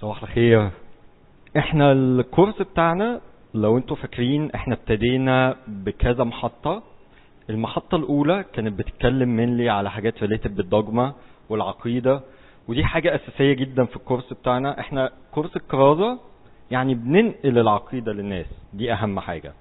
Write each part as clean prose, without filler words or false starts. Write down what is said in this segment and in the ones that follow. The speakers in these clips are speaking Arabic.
صباح الخير. احنا الكورس بتاعنا لو انتوا فاكرين احنا ابتدينا بكذا محطة. المحطة الاولى كانت بتتكلم منلي على حاجات ريليتد بالدogma والعقيدة، ودي حاجة اساسية جدا في الكورس بتاعنا. احنا كورس الكرازة يعني بننقل العقيدة للناس، دي اهم حاجة.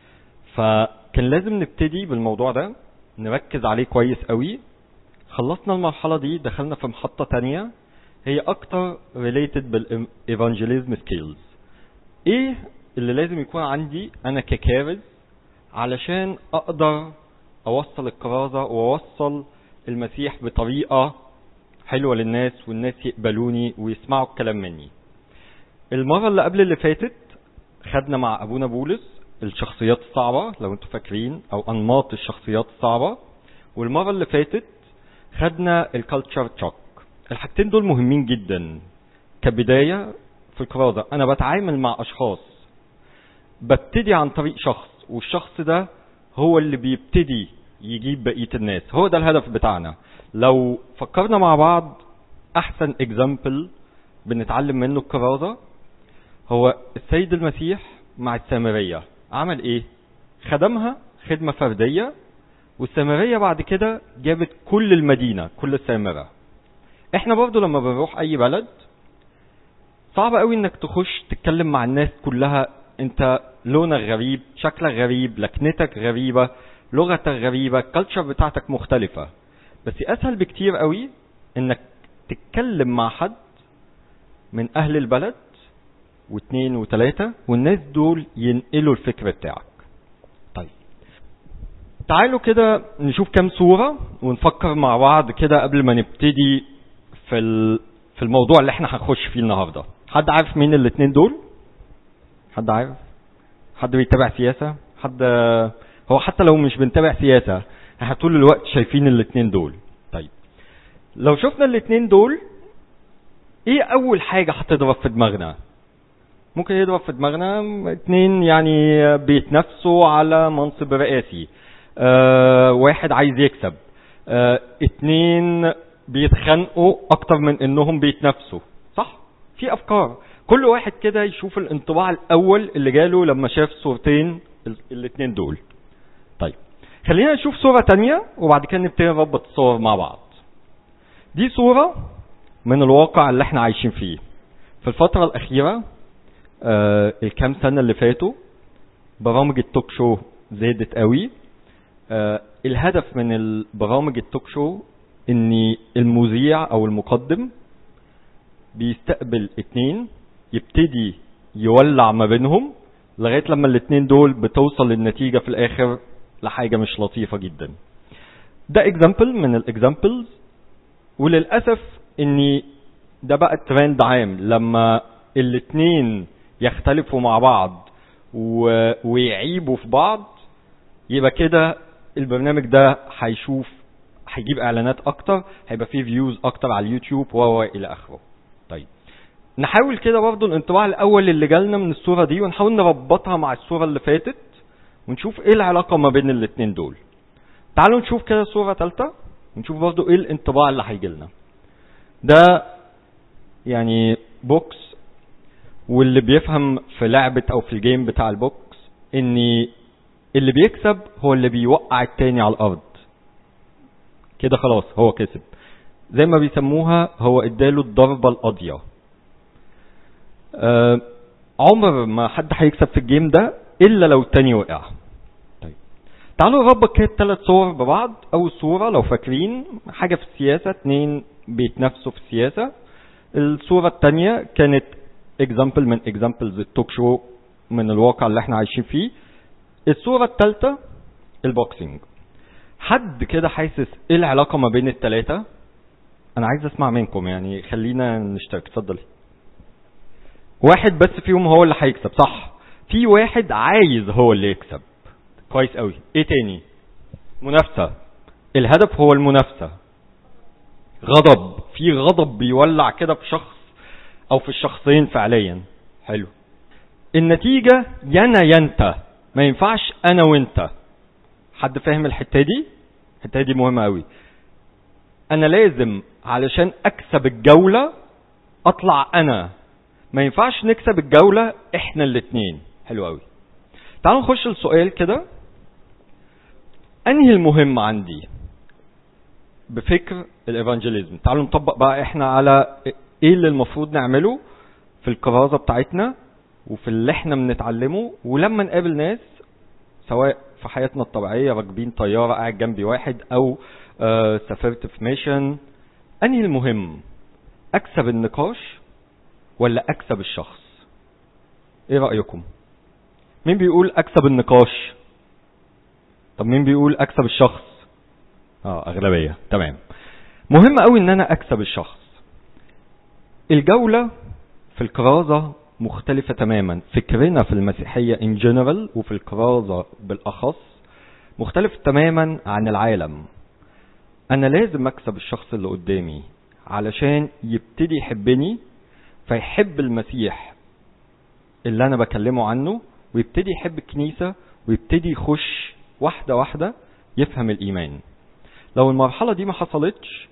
فكان لازم نبتدي بالموضوع ده نركز عليه كويس قوي. خلصنا المرحلة دي، دخلنا في محطة تانية هي اكتر related بالايفانجيليزم سكيلز. ايه اللي لازم يكون عندي انا ككارز علشان اقدر اوصل الكرازة واوصل المسيح بطريقة حلوة للناس، والناس يقبلوني ويسمعوا الكلام مني. المرة اللي قبل اللي فاتت خدنا مع ابونا بولس الشخصيات الصعبة لو انتوا فاكرين، او انماط الشخصيات الصعبة. والمرة اللي فاتت خدنا الكالتشر تشوك. الحاجتين دول مهمين جدا كبداية في الكرازة. انا بتعامل مع اشخاص، ببتدي عن طريق شخص، والشخص ده هو اللي بيبتدي يجيب بقية الناس. هو ده الهدف بتاعنا. لو فكرنا مع بعض، احسن اكزامبل بنتعلم منه الكرازة هو السيد المسيح مع السامرية. عمل ايه؟ خدمها خدمة فردية، والسامرية بعد كده جابت كل المدينة، كل السامرة. احنا برضو لما بنروح اي بلد صعب قوي انك تخش تتكلم مع الناس كلها. انت لونك غريب، شكلك غريب، لكنتك غريبة، لغتك غريبة، الكالتشر بتاعتك مختلفة. بس اسهل بكتير قوي انك تتكلم مع حد من اهل البلد، واثنين وثلاثة، والناس دول ينقلوا الفكر بتاعك. طيب تعالوا كده نشوف كام صورة ونفكر مع بعض كده قبل ما نبتدي في الموضوع اللي احنا هنخش فيه النهاردة. حد عارف مين الاثنين دول؟ حد عارف؟ حد بيتابع سياسة؟ حد هو حتى لو مش بنتابع سياسة احنا طول الوقت شايفين الاثنين دول. طيب لو شفنا الاثنين دول، ايه اول حاجة هتضرب في دماغنا؟ ممكن يضرب في دماغنا اثنين يعني بيتنافسوا على منصب رئاسي. واحد عايز يكسب. اثنين بيتخانقوا اكتر من انهم بيتنافسوا، صح؟ في افكار. كل واحد كده يشوف الانطباع الاول اللي جاله لما شاف صورتين الاثنين دول. طيب خلينا نشوف صورة تانية وبعد كده نبتدي نربط الصور مع بعض. دي صورة من الواقع اللي احنا عايشين فيه. في الفترة الاخيرة الكام سنة اللي فاتوا برامج التوك شو زادت قوي. الهدف من البرامج التوك شو ان المذيع او المقدم بيستقبل اتنين، يبتدي يولع ما بينهم لغاية لما الاتنين دول بتوصل للنتيجة في الاخر لحاجة مش لطيفة جدا. ده اكزامبل من الاكزامبلز، وللأسف ان ده بقى الترند عام. لما الاتنين يختلفوا مع بعض ويعيبوا في بعض، يبقى كده البرنامج ده هيجيب اعلانات اكتر، هيبقى فيه فيوز اكتر على اليوتيوب الى اخره. طيب نحاول كده برضو الانطباع الاول اللي جالنا من الصورة دي ونحاول نربطها مع الصورة اللي فاتت ونشوف ايه العلاقة ما بين الاتنين دول. تعالوا نشوف كده صورة ثالثة ونشوف برضو ايه الانطباع اللي هيجيلنا. ده يعني بوكس، واللي بيفهم في لعبة او في الجيم بتاع البوكس ان اللي بيكسب هو اللي بيوقع التاني على الارض كده، خلاص هو كسب. زي ما بيسموها هو اداله الضربة القاضية. عمر ما حد هيكسب في الجيم ده الا لو التاني وقع. طيب تعالوا نربط كده الثلاث صور ببعض. اول صورة لو فاكرين حاجة في السياسة، اتنين بيتنافسوا في السياسة. الصورة التانية كانت اكزامبل من اكزامبلز التوك شو من الواقع اللي احنا عايشين فيه. الصورة الثالثة البوكسينج. حد كده حاسس ايه العلاقة ما بين الثلاثة؟ انا عايز اسمع منكم، يعني خلينا نشترك. اتفضلي. واحد بس فيهم هو اللي هيكسب، صح؟ في واحد عايز هو اللي يكسب، كويس قوي. ايه تاني؟ منافسة. الهدف هو المنافسة. غضب، في غضب بيولع كده في شخص او في الشخصين فعليا. حلو. النتيجة يانا ينت، ما ينفعش انا وانت. حد فاهم الحتة دي؟ الحتة دي مهمة قوي. انا لازم علشان اكسب الجولة اطلع انا ما ينفعش نكسب الجولة احنا الاتنين. حلو قوي. تعالوا نخش السؤال كده، انهي المهم عندي بفكر الايفانجيليزم؟ تعالوا نطبق بقى احنا على ايه اللي المفروض نعمله في الكرازة بتاعتنا وفي اللي احنا بنتعلمه، ولما نقابل ناس سواء في حياتنا الطبيعية راكبين طيارة قاعد جنبي واحد او سافرت في ميشن. انهي المهم؟ اكسب النقاش ولا اكسب الشخص؟ ايه رأيكم؟ مين بيقول اكسب النقاش؟ طب مين بيقول اكسب الشخص؟ اغلبية. تمام. مهم قوي ان انا اكسب الشخص. الجولة في الكرازة مختلفة تماما. فكرنا في المسيحية in general وفي الكرازة بالاخص مختلف تماما عن العالم. انا لازم اكسب الشخص اللي قدامي علشان يبتدي يحبني، فيحب المسيح اللي انا بكلمه عنه، ويبتدي يحب الكنيسة، ويبتدي يخش واحدة واحدة يفهم الايمان. لو المرحلة دي ما حصلتش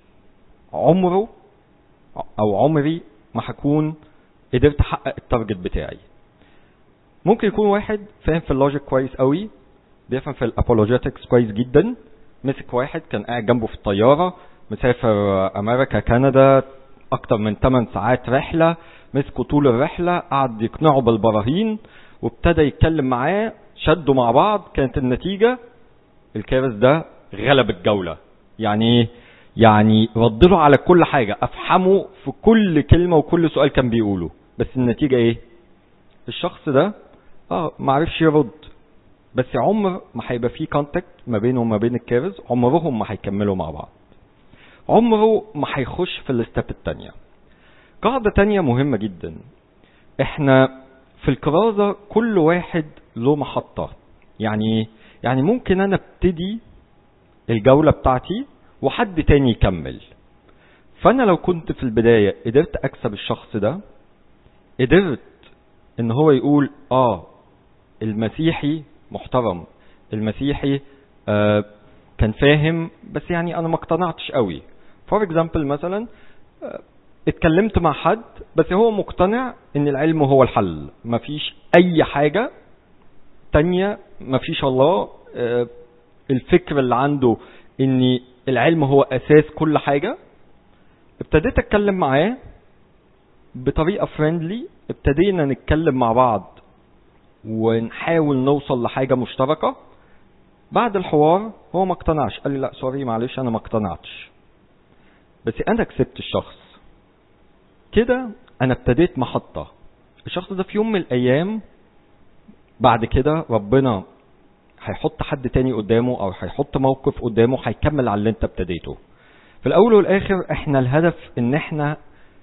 عمري ما هكون قدرت احقق التارجت بتاعي. ممكن يكون واحد فاهم في اللوجيك كويس قوي، بيفهم في الابولوجيتكس كويس جدا، مسك واحد كان قاعد جنبه في الطيارة مسافر امريكا كندا اكتر من 8 ساعات رحلة، مسكوا طول الرحلة قعد يقنعه بالبراهين وابتدى يتكلم معاه، شدوا مع بعض، كانت النتيجة الكارث ده غلب الجولة. يعني ايه؟ يعني ردله على كل حاجة، افحمه في كل كلمة وكل سؤال كان بيقوله، بس النتيجة ايه؟ الشخص ده معرفش يرد، بس عمر ما هيبقى فيه كونتاكت ما بينه وما بين الكارث، عمرهم ما هيكملوا مع بعض، عمره ما هيخش في الستep التانية. قاعدة تانية مهمة جدا، احنا في الكرازة كل واحد له محطة. يعني ممكن انا ابتدي الجولة بتاعتي وحد تاني يكمل. فانا لو كنت في البداية قدرت اكسب الشخص ده، قدرت ان هو يقول المسيحي محترم، المسيحي كان فاهم، بس يعني انا ما اقتنعتش قوي. فور اكزامبل مثلا اتكلمت مع حد بس هو مقتنع ان العلم هو الحل، مفيش اي حاجة تانية، مفيش الله، الفكر اللي عنده ان العلم هو اساس كل حاجة. ابتديت اتكلم معاه بطريقة فريندلي، ابتدينا نتكلم مع بعض ونحاول نوصل لحاجة مشتركة. بعد الحوار هو ما اقتنعش، قال لي لا سوري معلش انا ما اقتنعتش، بس انا كسبت الشخص كده. انا ابتديت محطة. الشخص ده في يوم من الايام بعد كده ربنا هيحط حد تاني قدامه او هيحط موقف قدامه هيكمل على اللي انت ابتديته. في الاول والاخر احنا الهدف ان احنا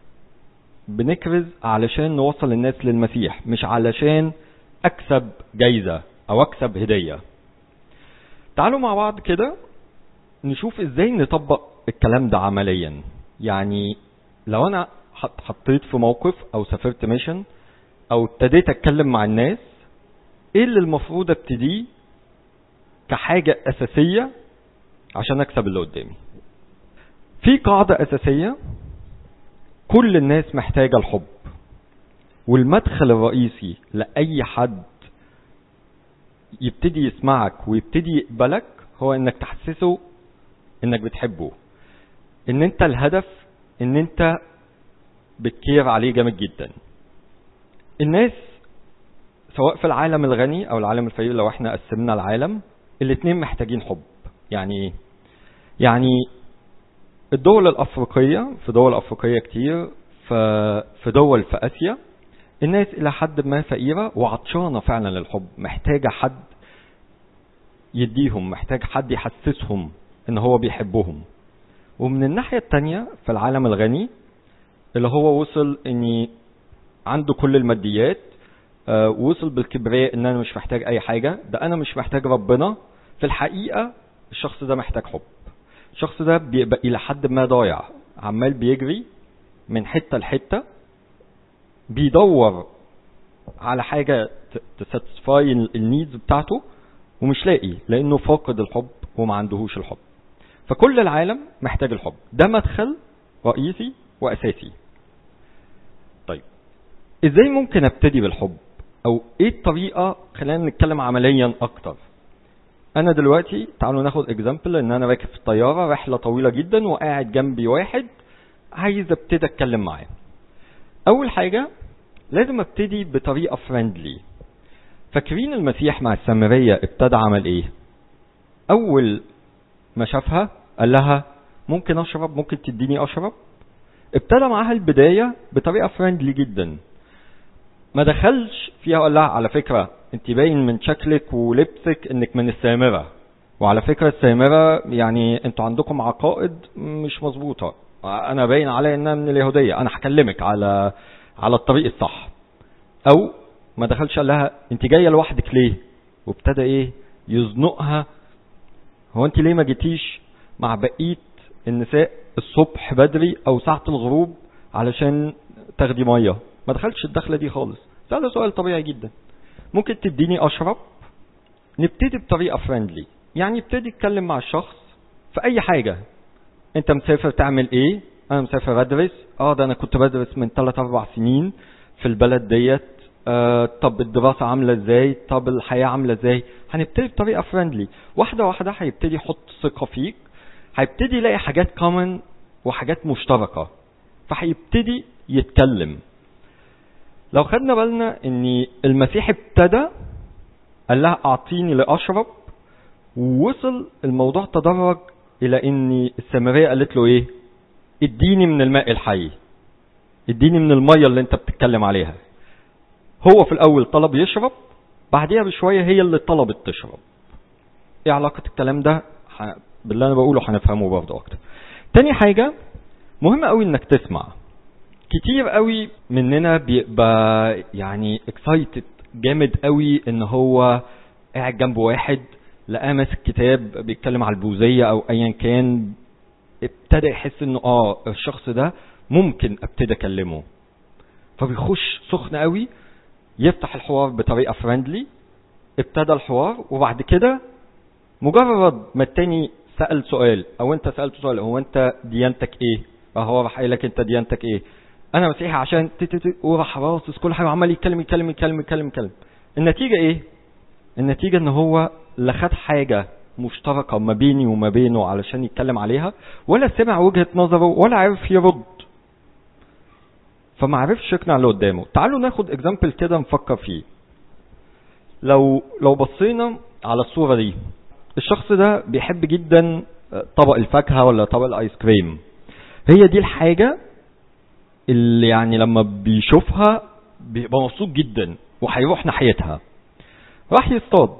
بنكرز علشان نوصل الناس للمسيح، مش علشان اكسب جايزة او اكسب هدية. تعالوا مع بعض كده نشوف ازاي نطبق الكلام ده عمليا. يعني لو انا حطيت في موقف او سافرت ميشن او ابتديت اتكلم مع الناس، ايه اللي المفروض ابتديه كحاجة اساسية عشان اكسب اللي قدامي؟ في قاعدة اساسية، كل الناس محتاجة الحب، والمدخل الرئيسي لأي حد يبتدي يسمعك ويبتدي يقبلك هو انك تحسسه انك بتحبه، ان انت الهدف، ان انت بتكير عليه جامد جدا. الناس سواء في العالم الغني او العالم الفقير، لو احنا قسمنا العالم الاتنين محتاجين حب. يعني ايه؟ يعني الدول الافريقية، في دول افريقية كتير، في دول في اسيا، الناس الى حد ما فقيرة وعطشانة فعلا للحب، محتاجة حد يديهم، محتاج حد يحسسهم ان هو بيحبهم. ومن الناحية التانية في العالم الغني اللي هو وصل اني عنده كل الماديات، وصل بالكبرياء ان انا مش محتاج اي حاجة، ده انا مش محتاج ربنا. في الحقيقة الشخص ده محتاج حب. الشخص ده بيبقى الى حد ما ضايع، عمال بيجري من حتة لحتة، بيدور على حاجة تساتسفاي النيدز بتاعته ومش لاقي، لانه فاقد الحب وما عندهوش الحب. فكل العالم محتاج الحب، ده مدخل رئيسي واساسي. طيب ازاي ممكن ابتدي بالحب؟ او ايه الطريقة؟ خلينا نتكلم عمليا اكتر. انا دلوقتي تعالوا ناخد اكزامبل ان انا راكب في الطيارة رحلة طويلة جدا وقاعد جنبي واحد عايز ابتدي اتكلم معاه. اول حاجة لازم ابتدي بطريقة فريندلي. فاكرين المسيح مع السامرية ابتدى عمل ايه؟ اول ما شافها قال لها ممكن اشرب، ممكن تديني اشرب. ابتدى معاها البداية بطريقة فريندلي جدا، ما دخلش فيها وقال لها على فكرة انت باين من شكلك ولبسك انك من السامرة، وعلى فكرة السامرة يعني انتوا عندكم عقائد مش مظبوطة، انا باين علي انها من اليهودية، انا هكلمك على الطريق الصح. او ما دخلش قال لها انت جاية لوحدك ليه، وابتدى ايه يزنقها، هو انت ليه ما جيتيش مع بقية النساء الصبح بدري او ساعة الغروب علشان تاخدي مية؟ ما دخلش الدخلة دي خالص. ده سؤال طبيعي جدا. ممكن تديني اشرب؟ نبتدي بطريقة فريندلي، يعني ابتدي اتكلم مع الشخص في اي حاجة. انت مسافر تعمل ايه؟ انا مسافر ادرس. ده انا كنت بدرس من 3-4 سنين في البلد ديت. طب الدراسة عاملة ازاي؟ طب الحياة عاملة ازاي؟ هنبتدي بطريقة فريندلي، واحدة واحدة هيبتدي يحط ثقة فيك، هيبتدي يلاقي حاجات كومن وحاجات مشتركة، فهيبتدي يتكلم. لو خدنا بالنا ان المسيح ابتدى قال لها اعطيني لاشرب، ووصل الموضوع تدرج الى ان السامرية قالت له ايه؟ اديني من الماء الحي، اديني من المية اللي انت بتتكلم عليها. هو في الاول طلب يشرب، بعديها بشوية هي اللي طلبت تشرب. ايه علاقة الكلام ده باللي انا بقوله؟ هنفهمه برضه اكتر. تاني حاجة مهم قوي انك تسمع. كتير قوي مننا بيبقى يعني اكسايتد جامد قوي ان هو قاعد جنب واحد لقاه ماسك كتاب بيتكلم على البوذية او ايا كان، ابتدى يحس انه الشخص ده ممكن ابتدي اكلمه، فبيخش سخن قوي يفتح الحوار بطريقة فريندلي. ابتدى الحوار، وبعد كده مجرد ما التاني سأل سؤال او انت سألت سؤال، هو انت ديانتك ايه؟ هو راح قايل لك انت ديانتك ايه؟ انا مسيحي عشان وراح راصص كل حاجه وعمال يتكلم. النتيجه ايه؟ النتيجه ان هو لا خد حاجه مشتركه ما بيني وما بينه علشان يتكلم عليها، ولا سمع وجهه نظره، ولا عرف يرد، فما عرفش يقنع اللي قدامه. تعالوا ناخد اكزامبل كده نفكر فيه. لو بصينا على الصوره دي، الشخص ده بيحب جدا طبق الفاكهه ولا طبق الايس كريم. هي دي الحاجه اللي يعني لما بيشوفها بيبقى مبسوط جدا وهيروح ناحيتها، راح يصطاد.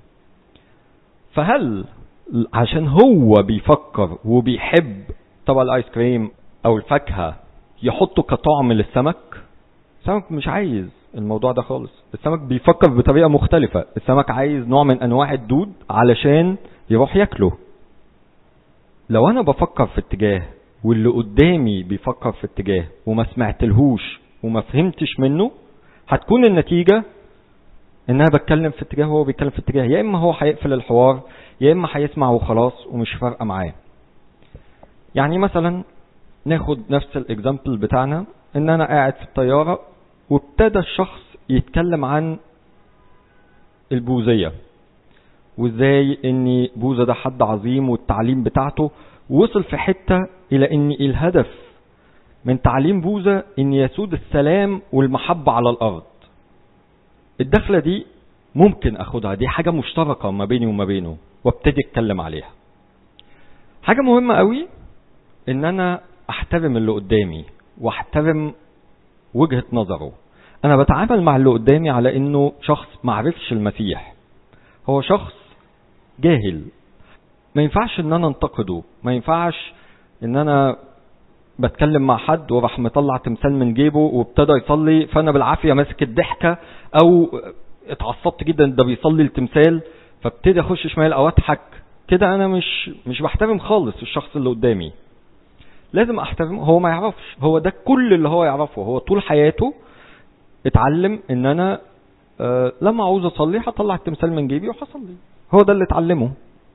فهل عشان هو بيفكر وبيحب طبق الايس كريم او الفاكهه يحطه كطعم للسمك؟ السمك مش عايز الموضوع ده خالص. السمك بيفكر بطريقه مختلفه. السمك عايز نوع من انواع الدود علشان يروح ياكله. لو انا بفكر في اتجاه واللي قدامي بيفكر في اتجاه وما سمعتلهوش وما فهمتش منه، هتكون النتيجة ان انا بتكلم في اتجاه وهو بيتكلم في اتجاه. يا اما هو هيقفل الحوار، يا اما هيسمع وخلاص ومش فارقة معاه. يعني مثلا ناخد نفس الاكزامبل بتاعنا، ان انا قاعد في الطيارة وابتدى الشخص يتكلم عن البوذية، وازاي ان بوذا ده حد عظيم والتعليم بتاعته، وصل في حتة الى ان الهدف من تعليم بوذا ان يسود السلام والمحبة على الارض. الدخلة دي ممكن اخدها، دي حاجة مشتركة ما بيني وما بينه، وابتدي اتكلم عليها. حاجة مهمة قوي ان انا احترم اللي قدامي واحترم وجهة نظره. انا بتعامل مع اللي قدامي على انه شخص معرفش المسيح، هو شخص جاهل. ما ينفعش ان انا انتقده، ما ينفعش ان انا بتكلم مع حد وراح مطلع تمثال من جيبه وابتدى يصلي، فانا بالعافيه ماسك الضحكه او اتعصبت جدا ده بيصلي التمثال فابتدي اخش شمال او اضحك كده. انا مش بحترم خالص الشخص اللي قدامي. لازم احترم. هو ما يعرفش، هو ده كل اللي هو يعرفه. هو طول حياته اتعلم ان انا لما عاوز اصلي هطلع التمثال من جيبي وهصلي، هو ده اللي اتعلمه.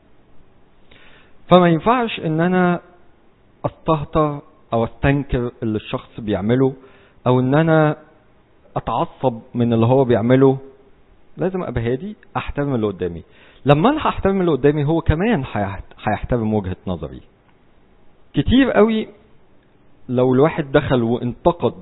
فما ينفعش ان انا استهتر او استنكر اللي الشخص بيعمله، او ان انا اتعصب من اللي هو بيعمله، لازم ابقى هادي احترم اللي قدامي. لما انا هحترم اللي قدامي هو كمان هيحترم وجهة نظري. كتير قوي لو الواحد دخل وانتقد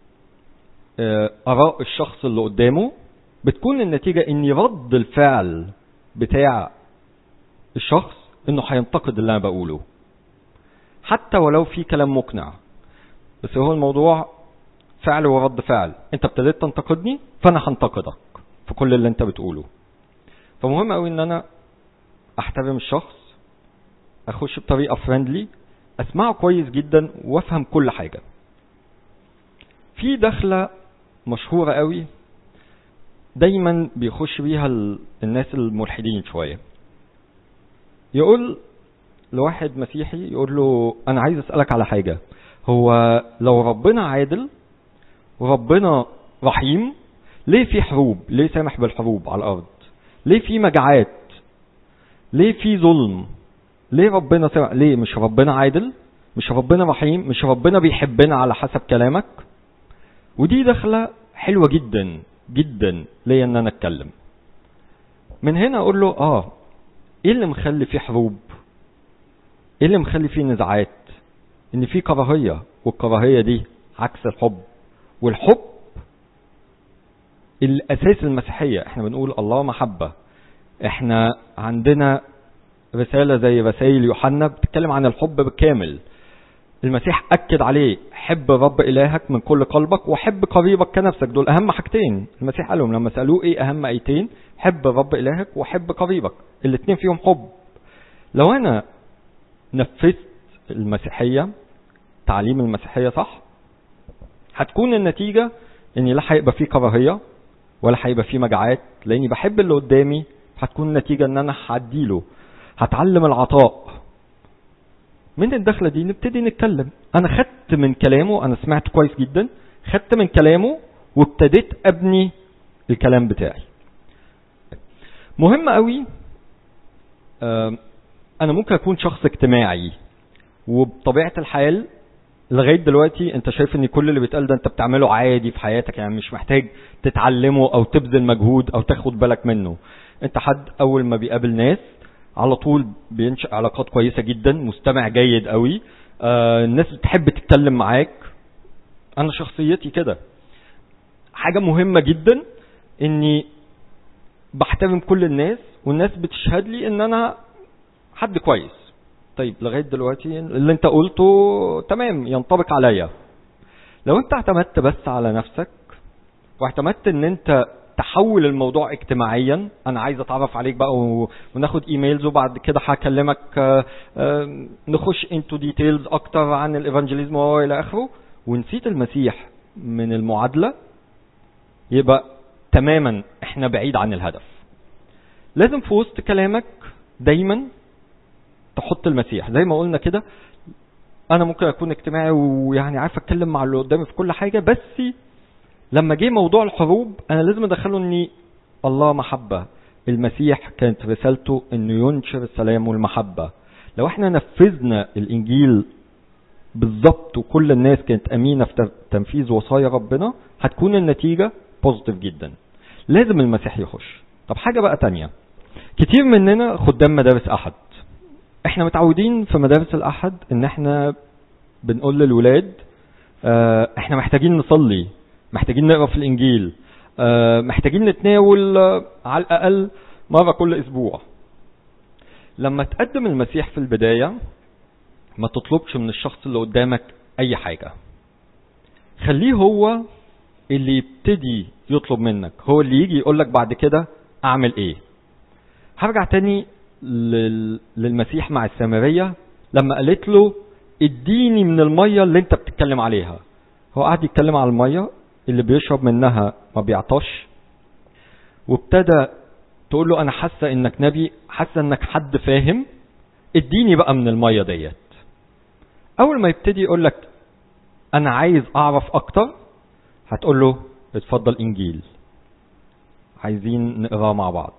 اراء الشخص اللي قدامه، بتكون النتيجة ان رد الفعل بتاع الشخص انه هينتقد اللي انا بقوله حتى ولو في كلام مقنع، بس هو الموضوع فعل ورد فعل. انت ابتديت تنتقدني فانا هنتقدك في كل اللي انت بتقوله. فمهم قوي ان انا احترم الشخص، اخش بطريقة فريندلي، اسمعه كويس جدا وافهم كل حاجة. في دخلة مشهورة قوي دايما بيخش بيها الناس الملحدين شوية، يقول لواحد مسيحي يقول له انا عايز اسألك على حاجة، هو لو ربنا عادل وربنا رحيم ليه في حروب؟ ليه سامح بالحروب على الارض؟ ليه في مجاعات؟ ليه في ظلم؟ ليه ربنا سامح؟ ليه مش ربنا عادل؟ مش ربنا رحيم؟ مش ربنا بيحبنا على حسب كلامك؟ ودي دخلة حلوة جدا جدا ليا ان انا اتكلم من هنا. اقول له ايه اللي مخلي فيه حروب؟ ايه اللي مخلي فيه نزاعات؟ ان فيه كراهية، والكراهية دي عكس الحب، والحب الاساس المسيحية. احنا بنقول الله محبة، احنا عندنا رسالة زي رسائل يوحنا بتتكلم عن الحب بالكامل. المسيح اكد عليه حب رب الهك من كل قلبك وحب قريبك كنفسك. دول اهم حاجتين المسيح قالهم لما سألوه ايه اهم ايتين، حب رب الهك وحب قريبك، الاتنين فيهم حب. لو انا نفذت المسيحية، تعليم المسيحية صح، هتكون النتيجة اني لا هيبقى فيه كراهية ولا هيبقى فيه مجاعات، لاني بحب اللي قدامي. هتكون النتيجة ان انا هديله، هتعلم العطاء. من الدخلة دي نبتدي نتكلم. انا خدت من كلامه، انا سمعت كويس جدا، خدت من كلامه وابتديت ابني الكلام بتاعي. مهم قوي انا ممكن اكون شخص اجتماعي، وبطبيعة الحال لغاية دلوقتي انت شايف ان كل اللي بيتقال ده انت بتعمله عادي في حياتك، يعني مش محتاج تتعلمه او تبذل مجهود او تاخد بالك منه. انت حد اول ما بيقابل ناس على طول بينشأ علاقات كويسة جدا، مستمع جيد قوي، الناس بتحب تتكلم معاك. انا شخصيتي كده. حاجة مهمة جدا اني بحترم كل الناس، والناس بتشهد لي ان انا حد كويس. طيب لغاية دلوقتي اللي انت قلته تمام ينطبق عليا. لو انت اعتمدت بس على نفسك واعتمدت ان انت تحول الموضوع اجتماعيا، انا عايز اتعرف عليك بقى وناخد ايميلز وبعد كده هكلمك نخش انتو ديتيلز اكتر عن الايفانجيليزم والى اخره، ونسيت المسيح من المعادلة، يبقى تماما احنا بعيد عن الهدف. لازم في وسط كلامك دايما تحط المسيح. زي ما قلنا كده، انا ممكن اكون اجتماعي ويعني عارف اتكلم مع اللي قدامي في كل حاجة، بس لما جه موضوع الحروب انا لازم ادخله اني الله محبة. المسيح كانت رسالته انه ينشر السلام والمحبة. لو احنا نفذنا الانجيل بالظبط وكل الناس كانت امينة في تنفيذ وصايا ربنا، هتكون النتيجة بوزيتيف جدا. لازم المسيح يخش. طب حاجة بقى تانية، كتير مننا خدام مدارس احد. احنا متعودين في مدارس الاحد ان احنا بنقول للولاد احنا محتاجين نصلي، محتاجين نقرأ في الانجيل، محتاجين نتناول على الاقل مرة كل اسبوع. لما تقدم المسيح في البداية ما تطلبش من الشخص اللي قدامك اي حاجة، خليه هو اللي يبتدي يطلب منك، هو اللي يجي يقولك بعد كده اعمل ايه. هرجع تاني للمسيح مع السامرية لما قالت له اديني من المية اللي انت بتتكلم عليها. هو قاعد يتكلم على المية اللي بيشرب منها ما بيعطش، وابتدى تقول له انا حاسة انك نبي، حاسة انك حد فاهم، اديني بقى من المية ديت. اول ما يبتدي يقول لك انا عايز اعرف اكتر، هتقول له اتفضل انجيل، عايزين نقراه مع بعض.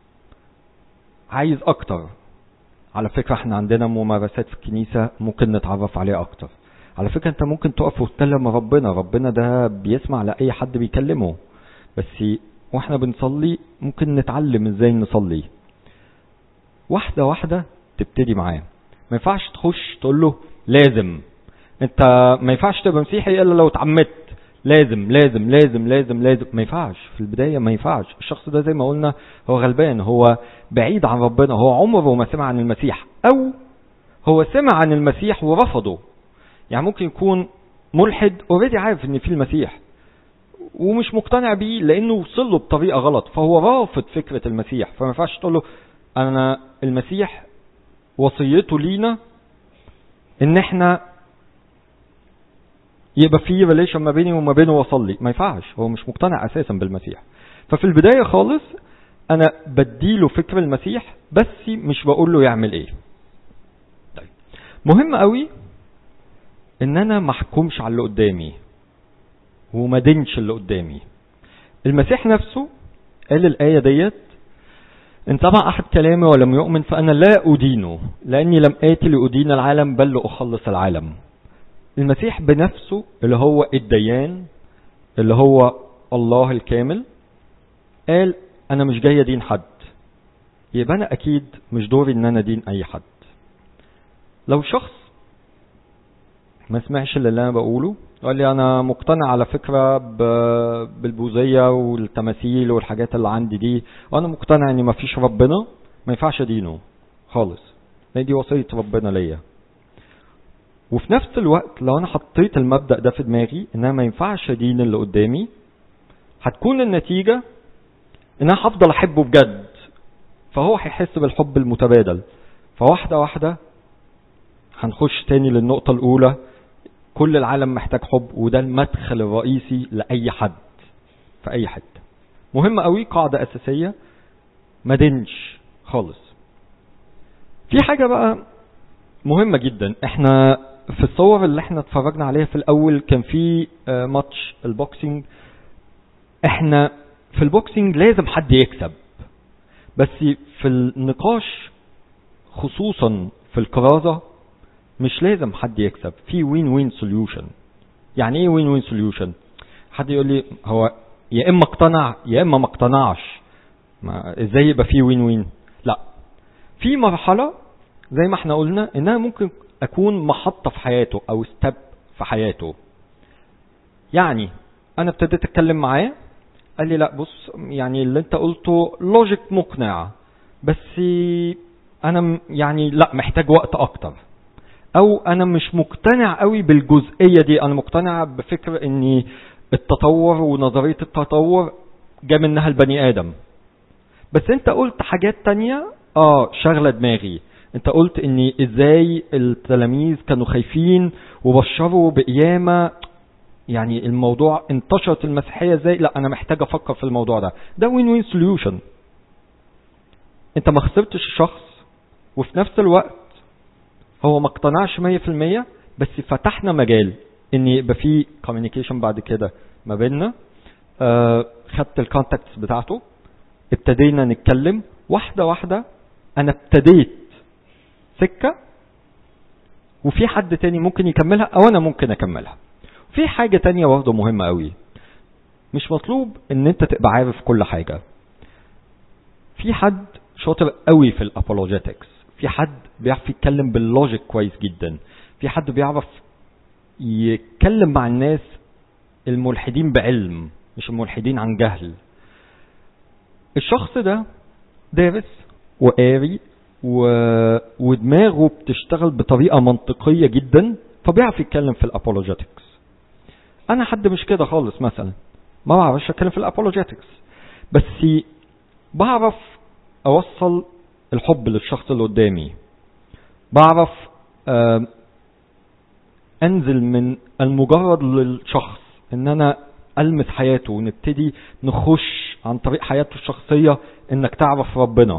عايز اكتر، على فكرة احنا عندنا ممارسات في الكنيسة ممكن نتعرف عليها اكتر. على فكرة انت ممكن تقف وتكلم ربنا ده بيسمع لأي حد بيكلمه، بس واحنا بنصلي ممكن نتعلم ازاي نصلي واحدة واحدة. تبتدي معاه، ما ينفعش تخش تقول له لازم انت ما ينفعش تبقى مسيحي الا لو اتعمدت، لازم لازم لازم لازم لازم. ما ينفعش في البداية، ما ينفعش. الشخص ده زي ما قلنا هو غلبان، هو بعيد عن ربنا، هو عمره ما سمع عن المسيح، او هو سمع عن المسيح ورفضه. يعني ممكن يكون ملحد اوريدي عارف ان في المسيح ومش مقتنع بيه لانه وصل له بطريقة غلط، فهو رافض فكرة المسيح. فما ينفعش تقول له انا المسيح وصيته لينا ان احنا يبقى في ريليشن ما بيني وما بينه واصلي. ما ينفعش، هو مش مقتنع اساسا بالمسيح. ففي البداية خالص انا بديله فكر المسيح بس مش بقول له يعمل ايه. طيب مهم قوي ان انا ما احكمش على اللي قدامي وما دينش اللي قدامي. المسيح نفسه قال الآية ديت: ان سمع احد كلامي ولم يؤمن فانا لا ادينه، لاني لم اتي لادين العالم بل لاخلص العالم. المسيح بنفسه اللي هو الديان، اللي هو الله الكامل، قال انا مش جاي ادين حد، يبقى انا اكيد مش دوري ان انا ادين اي حد. لو شخص ما سمعش اللي انا بقوله قال لي انا مقتنع على فكرة بالبوذية والتماثيل والحاجات اللي عندي دي، وانا مقتنع ان ما فيش ربنا، ما ينفعش ادينه خالص، لان دي وصية ربنا ليا. وفي نفس الوقت لو انا حطيت المبدأ ده في دماغي ان انا ما ينفعش ادين اللي قدامي، هتكون النتيجة ان انا هفضل احبه بجد، فهو هيحس بالحب المتبادل. فواحدة واحدة هنخش تاني للنقطة الاولى، كل العالم محتاج حب، وده المدخل الرئيسي لأي حد في أي حتة. مهم قوي، قاعدة أساسية، ما دينش خالص. في حاجة بقى مهمة جدا، احنا في الصور اللي احنا اتفرجنا عليها في الأول كان في ماتش البوكسينج. احنا في البوكسينج لازم حد يكسب، بس في النقاش خصوصا في الكرازة مش لازم حد يكسب، في وين وين سوليوشن. يعني ايه وين وين سوليوشن؟ حد يقول لي هو يا اما اقتنع يا اما ما اقتنعش، ازاي يبقى في وين وين؟ لا، في مرحلة زي ما احنا قلنا انها ممكن اكون محطة في حياته او ستيب في حياته. يعني انا ابتديت اتكلم معاه، قال لي لا بص، يعني اللي انت قلته لوجيك مقنع، بس انا يعني لا محتاج وقت اكتر، او انا مش مقتنع قوي بالجزئية دي، انا مقتنع بفكر ان التطور ونظرية التطور جاء منها البني ادم، بس انت قلت حاجات تانية شغلة دماغي. انت قلت ان ازاي التلاميذ كانوا خايفين وبشروا بقيامة، يعني الموضوع انتشرت المسيحية ازاي؟ لا انا محتاج افكر في الموضوع ده وين وين سوليوشن. انت ما خسرتش الشخص، وفي نفس الوقت هو ما اقتنعش 100%، بس فتحنا مجال ان يبقى في كوميونيكيشن بعد كده ما بيننا. خدت الكونتاكتس بتاعته، ابتدينا نتكلم واحدة واحدة، انا ابتديت سكة وفي حد تاني ممكن يكملها او انا ممكن اكملها. في حاجة تانية برضه مهمة قوي، مش مطلوب ان انت تبقى عارف كل حاجة. في حد شاطر قوي في الابولوجيتكس، في حد بيعرف يتكلم باللوجيك كويس جدا، في حد بيعرف يتكلم مع الناس الملحدين بعلم مش الملحدين عن جهل. الشخص ده دارس وقاري ودماغه بتشتغل بطريقة منطقية جدا، فبيعرف يتكلم في الابولوجيتكس. انا حد مش كده خالص، مثلا ما بعرفش اتكلم في الابولوجيتكس، بس بعرف اوصل الحب للشخص اللي قدامي، بعرف انزل من المجرد للشخص ان انا المس حياته ونبتدي نخش عن طريق حياته الشخصية انك تعرف ربنا.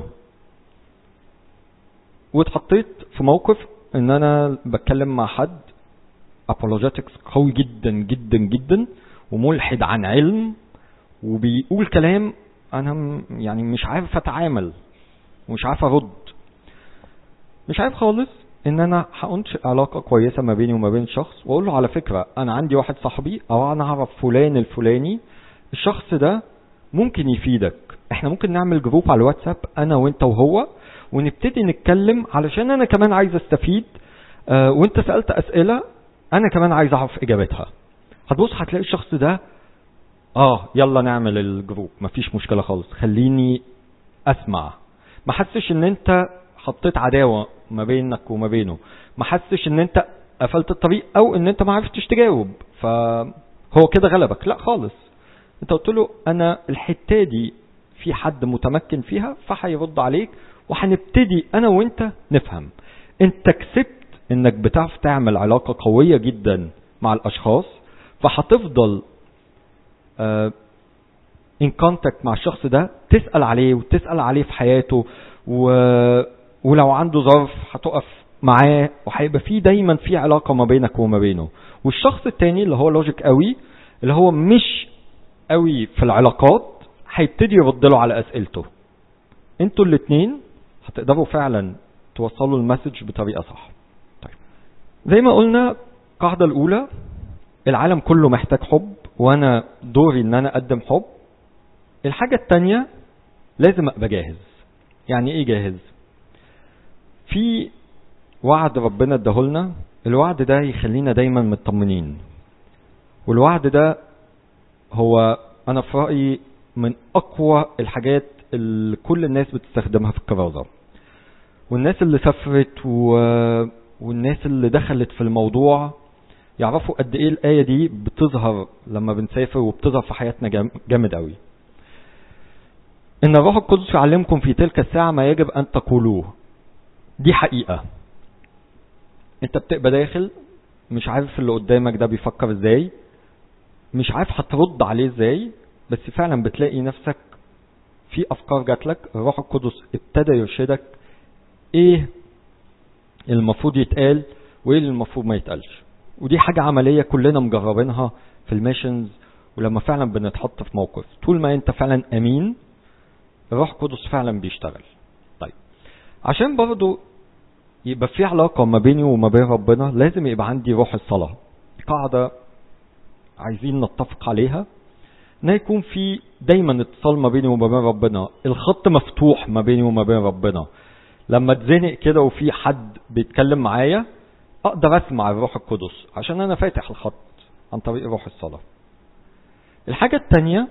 واتحطيت في موقف ان انا بتكلم مع حد apologetics قوي جدا جدا جدا وملحد عن علم، وبيقول كلام انا يعني مش عارف اتعامل ومش عارف ارد، مش عارف خالص ان انا هانشئ علاقة كويسة ما بيني وما بين شخص، واقول له على فكرة انا عندي واحد صاحبي او انا اعرف فلان الفلاني، الشخص ده ممكن يفيدك، احنا ممكن نعمل جروب على الواتساب انا وانت وهو، ونبتدي نتكلم علشان انا كمان عايز استفيد، وانت سألت اسئلة انا كمان عايز اعرف اجابتها. هتبص هتلاقي الشخص ده يلا نعمل الجروب، مفيش مشكلة خالص، خليني اسمع. ما حسش ان انت حطيت عداوة ما بينك وما بينه، ما حسش ان انت قفلت الطريق او ان انت ما عرفتش تجاوب فهو كده غلبك، لا خالص. انت قلت له انا الحتة دي في حد متمكن فيها فهيرد عليك، وهنبتدي انا وانت نفهم. انت كسبت انك بتعرف تعمل علاقة قوية جدا مع الاشخاص، فهتفضل ان كونتاكت مع الشخص ده، تسأل عليه وتسأل عليه في حياته، ولو عنده ظرف هتقف معاه، وهيبقى في دايما في علاقة ما بينك وما بينه. والشخص التاني اللي هو لوجيك قوي، اللي هو مش قوي في العلاقات، هيبتدي يرد له على اسئلته. انتوا الاتنين هتقدروا فعلا توصلوا المسج بطريقة صح. طيب زي ما قلنا، القاعدة الاولى العالم كله محتاج حب، وانا دوري ان انا اقدم حب. الحاجة التانية لازم ابقى جاهز. يعني ايه جاهز؟ في وعد ربنا اداهولنا، الوعد ده يخلينا دايما مطمنين، والوعد ده هو انا في رأيي من اقوى الحاجات اللي كل الناس بتستخدمها في الكرازة. والناس اللي سافرت والناس اللي دخلت في الموضوع يعرفوا قد ايه الآية دي بتظهر لما بنسافر، وبتظهر في حياتنا جامد قوي. ان الروح القدس يعلمكم في تلك الساعة ما يجب ان تقولوه. دي حقيقة. انت بتبقى داخل مش عارف اللي قدامك ده بيفكر ازاي، مش عارف هترد عليه ازاي، بس فعلا بتلاقي نفسك في افكار جاتلك، الروح القدس ابتدى يرشدك ايه المفروض يتقال وايه اللي المفروض ما يتقالش. ودي حاجة عملية كلنا مجربينها في الميشنز، ولما فعلا بنتحط في موقف طول ما انت فعلا امين الروح القدس فعلا بيشتغل. طيب عشان برضو يبقى في علاقة ما بيني وما بين ربنا، لازم يبقى عندي روح الصلاة. قاعدة عايزين نتفق عليها، ان يكون في دايما اتصال ما بيني وما بين ربنا، الخط مفتوح ما بيني وما بين ربنا. لما اتزنق كده وفي حد بيتكلم معايا، اقدر اسمع الروح القدس عشان انا فاتح الخط عن طريق روح الصلاة. الحاجة التانية،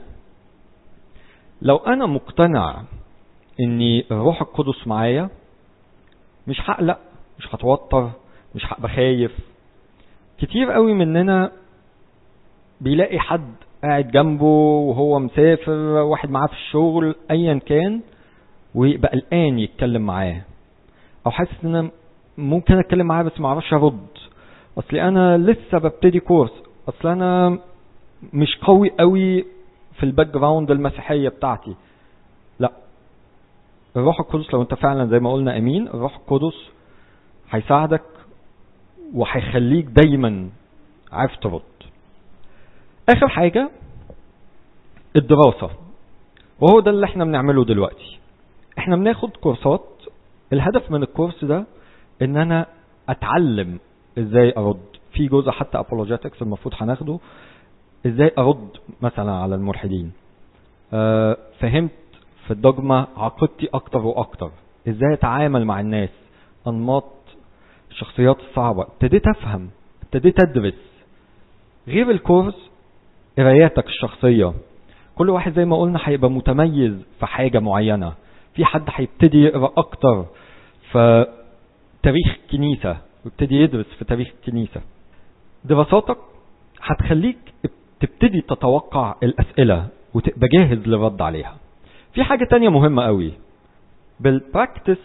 لو انا مقتنع ان الروح القدس معايا، مش هقلق، مش هتوتر، مش هبقى خايف. كتير قوي مننا بيلاقي حد قاعد جنبه وهو مسافر، واحد معاه في الشغل ايا كان، ويبقى قلقان يتكلم معاه، او حاسس ان انا ممكن اتكلم معاه بس ما اعرفش ارد، اصل انا لسه ببتدي كورس، اصل انا مش قوي قوي في الباك جراوند المسيحيه بتاعتي. لا، الروح القدس لو انت فعلا زي ما قلنا امين، الروح القدس هيساعدك وهيخليك دايما عارف ترد. اخر حاجة الدراسة، وهو ده اللي احنا بنعمله دلوقتي. احنا بناخد كورسات، الهدف من الكورس ده ان انا اتعلم ازاي ارد في جزء حتى apologetics المفروض هناخده، ازاي ارد مثلا على الملحدين. فهمت في الدogma عقيدتي اكتر واكتر، ازاي اتعامل مع الناس، انماط الشخصيات الصعبة، ابتديت افهم، ابتديت ادرس. غير الكورس قراياتك الشخصية، كل واحد زي ما قلنا هيبقى متميز في حاجة معينة. في حد هيبتدي يقرأ اكتر في تاريخ الكنيسة ويبتدي يدرس في تاريخ الكنيسة. دراساتك هتخليك تبتدي تتوقع الأسئلة وتبقى جاهز للرد عليها. في حاجة تانية مهمة قوي، بالبراكتس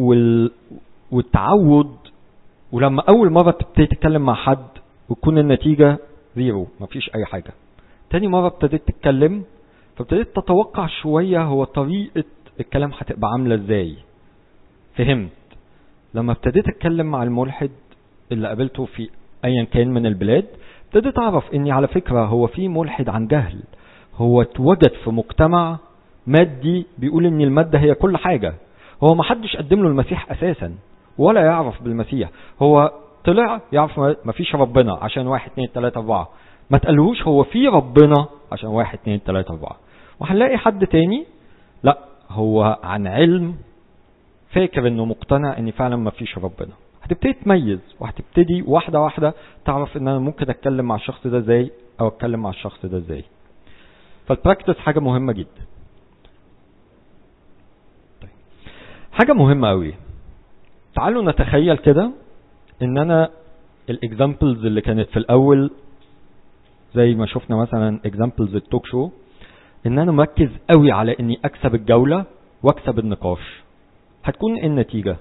والتعود، ولما أول مرة تبتدي تتكلم مع حد وتكون النتيجة زيرو، مفيش أي حاجة، تاني مرة ابتديت تتكلم فابتديت تتوقع شوية هو طريقة الكلام هتبقى عاملة ازاي. فهمت لما ابتديت اتكلم مع الملحد اللي قابلته في ايا كان من البلاد، ابتديت اعرف اني على فكرة هو في ملحد عن جهل، هو اتوجد في مجتمع مادي بيقول ان المادة هي كل حاجة، هو ما حدش قدم له المسيح اساسا، ولا يعرف بالمسيح. هو طلع يعرف ما فيش ربنا عشان 1 2 3 4. ما تقلهوش هو في ربنا عشان 1 2 3 4. وهنلاقي حد تاني لا هو عن علم فاكر انه مقتنع ان فعلا ما فيش ربنا. هتبتدي تميز وهتبتدي واحدة واحدة تعرف ان انا ممكن اتكلم مع الشخص ده ازاي او اتكلم مع الشخص ده ازاي. فالبراكتس حاجة مهمة جدا. طيب. حاجة مهمة قوي. تعالوا نتخيل كده ان انا الاكزامبلز اللي كانت في الاول زي ما شفنا مثلا اكزامبلز التوك شو، ان انا مركز قوي على اني اكسب الجولة واكسب النقاش. هتكون النتيجة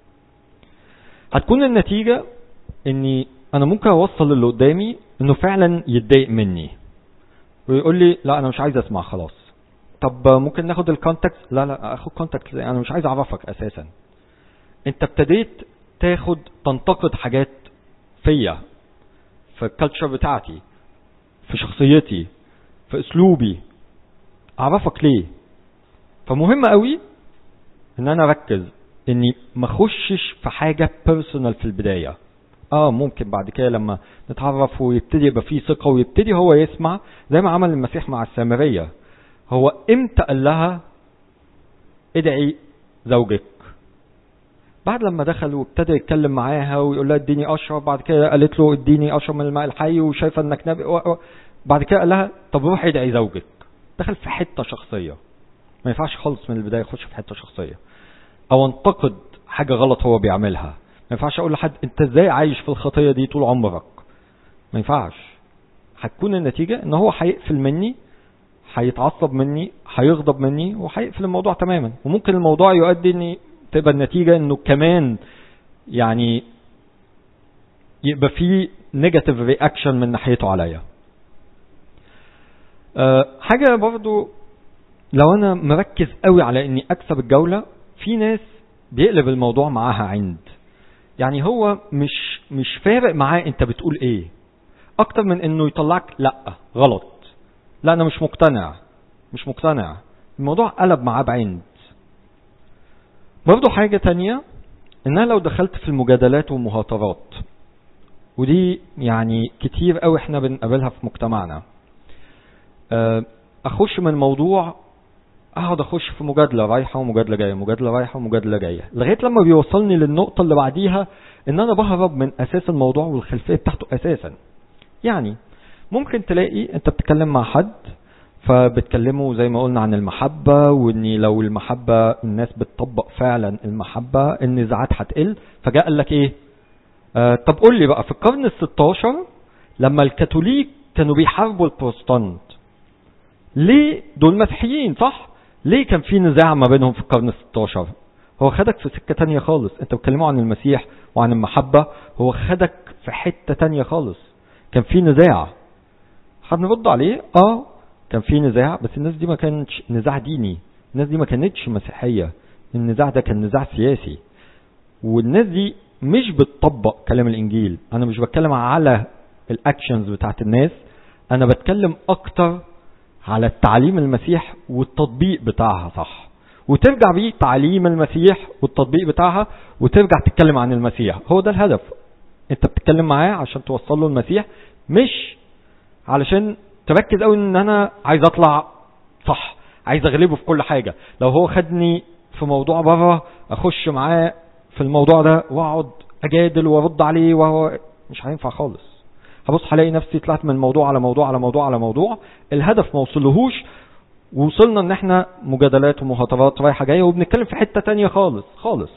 اني انا ممكن اوصل اللي قدامي انه فعلا يتضايق مني ويقول لي لا انا مش عايز اسمع خلاص. طب ممكن ناخد الكونتاكت؟ لا اخد كونتاكت، انا مش عايز اعرفك اساسا. انت ابتديت تنتقد حاجات فيا، في الكالتشر بتاعتي، في شخصيتي، في اسلوبي. اعرفك ليه؟ فمهم قوي ان انا اركز اني ما اخشش في حاجه بيرسونال في البدايه. ممكن بعد كده لما نتعرف ويبتدي يبقى فيه ثقه ويبتدي هو يسمع زي ما عمل المسيح مع السامريه. هو امتى قال لها ادعي زوجك؟ بعد لما دخل وابتدى يتكلم معاها ويقول لها اديني اشرب. بعد كده قالت له اديني اشرب من الماء الحي وشايفه انك نبي. بعد كده قال لها طب روح ادعي زوجك. دخل في حته شخصيه. ما ينفعش خالص من البدايه يخش في حته شخصيه او انتقد حاجه غلط هو بيعملها. ما ينفعش اقول لحد انت ازاي عايش في الخطيه دي طول عمرك. ما ينفعش. هتكون النتيجه ان هو هيقفل مني، هيتعصب مني، هيغضب مني وهيقفل الموضوع تماما. وممكن الموضوع يؤدي ان تبقى النتيجه انه كمان يعني يبقى فيه نيجاتيف رياكشن من ناحيته عليا. حاجه برضو لو انا مركز قوي على اني اكسب الجوله، في ناس بيقلب الموضوع معاها عند. يعني هو مش فارق معاه انت بتقول ايه اكتر من انه يطلعك لا غلط، لا انا مش مقتنع. الموضوع قلب معاه بعند. برضو حاجة تانية انها لو دخلت في المجادلات والمهاترات، ودي يعني كتير قوي احنا بنقابلها في مجتمعنا. اخش من موضوع اقعد اخش في مجادله رايحه ومجادله جايه، مجادله رايحه ومجادله جايه، لغايه لما بيوصلني للنقطه اللي بعديها ان انا بهرب من اساس الموضوع والخلفيه بتاعته اساسا. يعني ممكن تلاقي انت بتتكلم مع حد فبتكلمه زي ما قلنا عن المحبه، وان لو المحبه الناس بتطبق فعلا المحبه النزاعات هتقل. فجاء قال لك ايه؟ طب قول لي بقى في القرن ال16 لما الكاثوليك كانوا بيحاربوا البروتستانت، ليه دول مسيحيين صح؟ ليه كان في نزاع ما بينهم في القرن ال16؟ هو خدك في سكة تانية خالص. انت بتكلموا عن المسيح وعن المحبة، هو خدك في حتة تانية خالص. كان في نزاع، هنرد عليه. كان في نزاع، بس الناس دي ما كانتش نزاع ديني، الناس دي ما كانتش مسيحية. النزاع ده كان نزاع سياسي، والناس دي مش بتطبق كلام الانجيل. انا مش بتكلم على الاكشنز بتاعت الناس، انا بتكلم اكتر على التعليم المسيح والتطبيق بتاعها صح. وترجع بيه تعليم المسيح والتطبيق بتاعها وترجع تتكلم عن المسيح. هو ده الهدف. انت بتتكلم معاه عشان توصل له المسيح، مش علشان تركز قوي ان انا عايز اطلع صح، عايز اغلبه في كل حاجة. لو هو خدني في موضوع بره اخش معاه في الموضوع ده واقعد اجادل وارد عليه، وهو مش هينفع خالص. هبص هلاقي نفسي طلعت من موضوع على موضوع على موضوع على موضوع، الهدف ما وصلهوش، ووصلنا ان احنا مجادلات ومهاترات رايحه جايه وبنتكلم في حته تانية خالص خالص.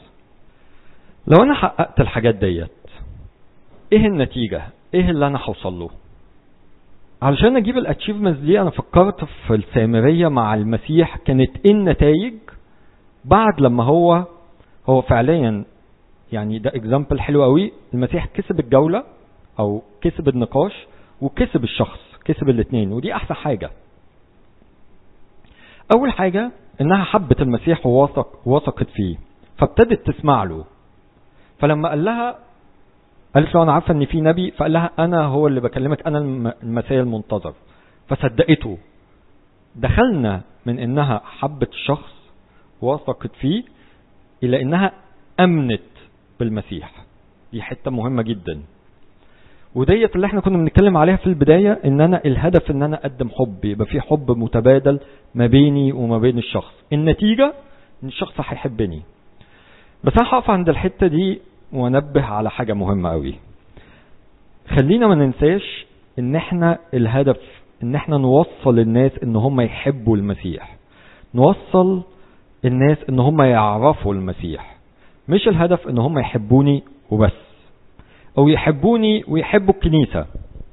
لو انا حققت الحاجات ديت، ايه النتيجه؟ ايه اللي انا هوصل له؟ علشان اجيب الاتشيفمنتس دي انا فكرت في السامريه مع المسيح كانت ايه النتائج بعد لما هو فعليا يعني ده اكزامبل حلو قوي. المسيح كسب الجوله او كسب النقاش وكسب الشخص، كسب الاثنين، ودي احسن حاجة. اول حاجة انها حبت المسيح ووثقت فيه فابتدت تسمع له. فلما قالت له انا عارفة ان في نبي، فقال لها انا هو اللي بكلمك، انا المسيح المنتظر. فصدقته. دخلنا من انها حبت الشخص ووثقت فيه الى انها امنت بالمسيح. دي حتة مهمة جدا، وديت اللي احنا كنا بنتكلم عليها في البداية، ان انا الهدف ان انا اقدم حب، يبقى في حب متبادل ما بيني وما بين الشخص. النتيجة ان الشخص هيحبني. بس انا هقف عند الحتة دي وانبه على حاجة مهمة قوي. خلينا ما ننساش ان احنا الهدف ان احنا نوصل الناس ان هم يحبوا المسيح، نوصل الناس ان هم يعرفوا المسيح. مش الهدف ان هم يحبوني وبس، او يحبوني ويحبوا الكنيسة.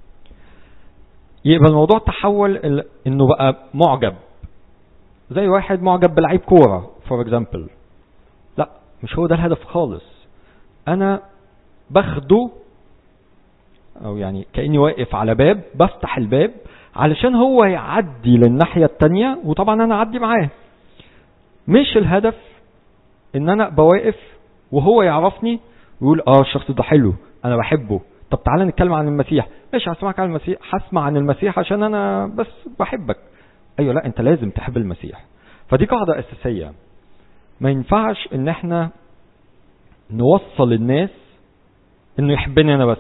يبقى الموضوع تحول انه بقى معجب، زي واحد معجب بلعيب كورة فور اكزامبل. لا، مش هو ده الهدف خالص. انا باخده، او يعني كأني واقف على باب بفتح الباب علشان هو يعدي للناحية التانية، وطبعا انا اعدي معاه. مش الهدف ان انا بواقف وهو يعرفني ويقول الشخص ده حلو انا بحبه، طب تعالى نتكلم عن المسيح. مش هسمعك عن المسيح، هسمع عن المسيح عشان انا بس بحبك. ايوه، لا، انت لازم تحب المسيح. فدي قاعدة اساسية. ما ينفعش ان احنا نوصل الناس انه يحبني انا بس.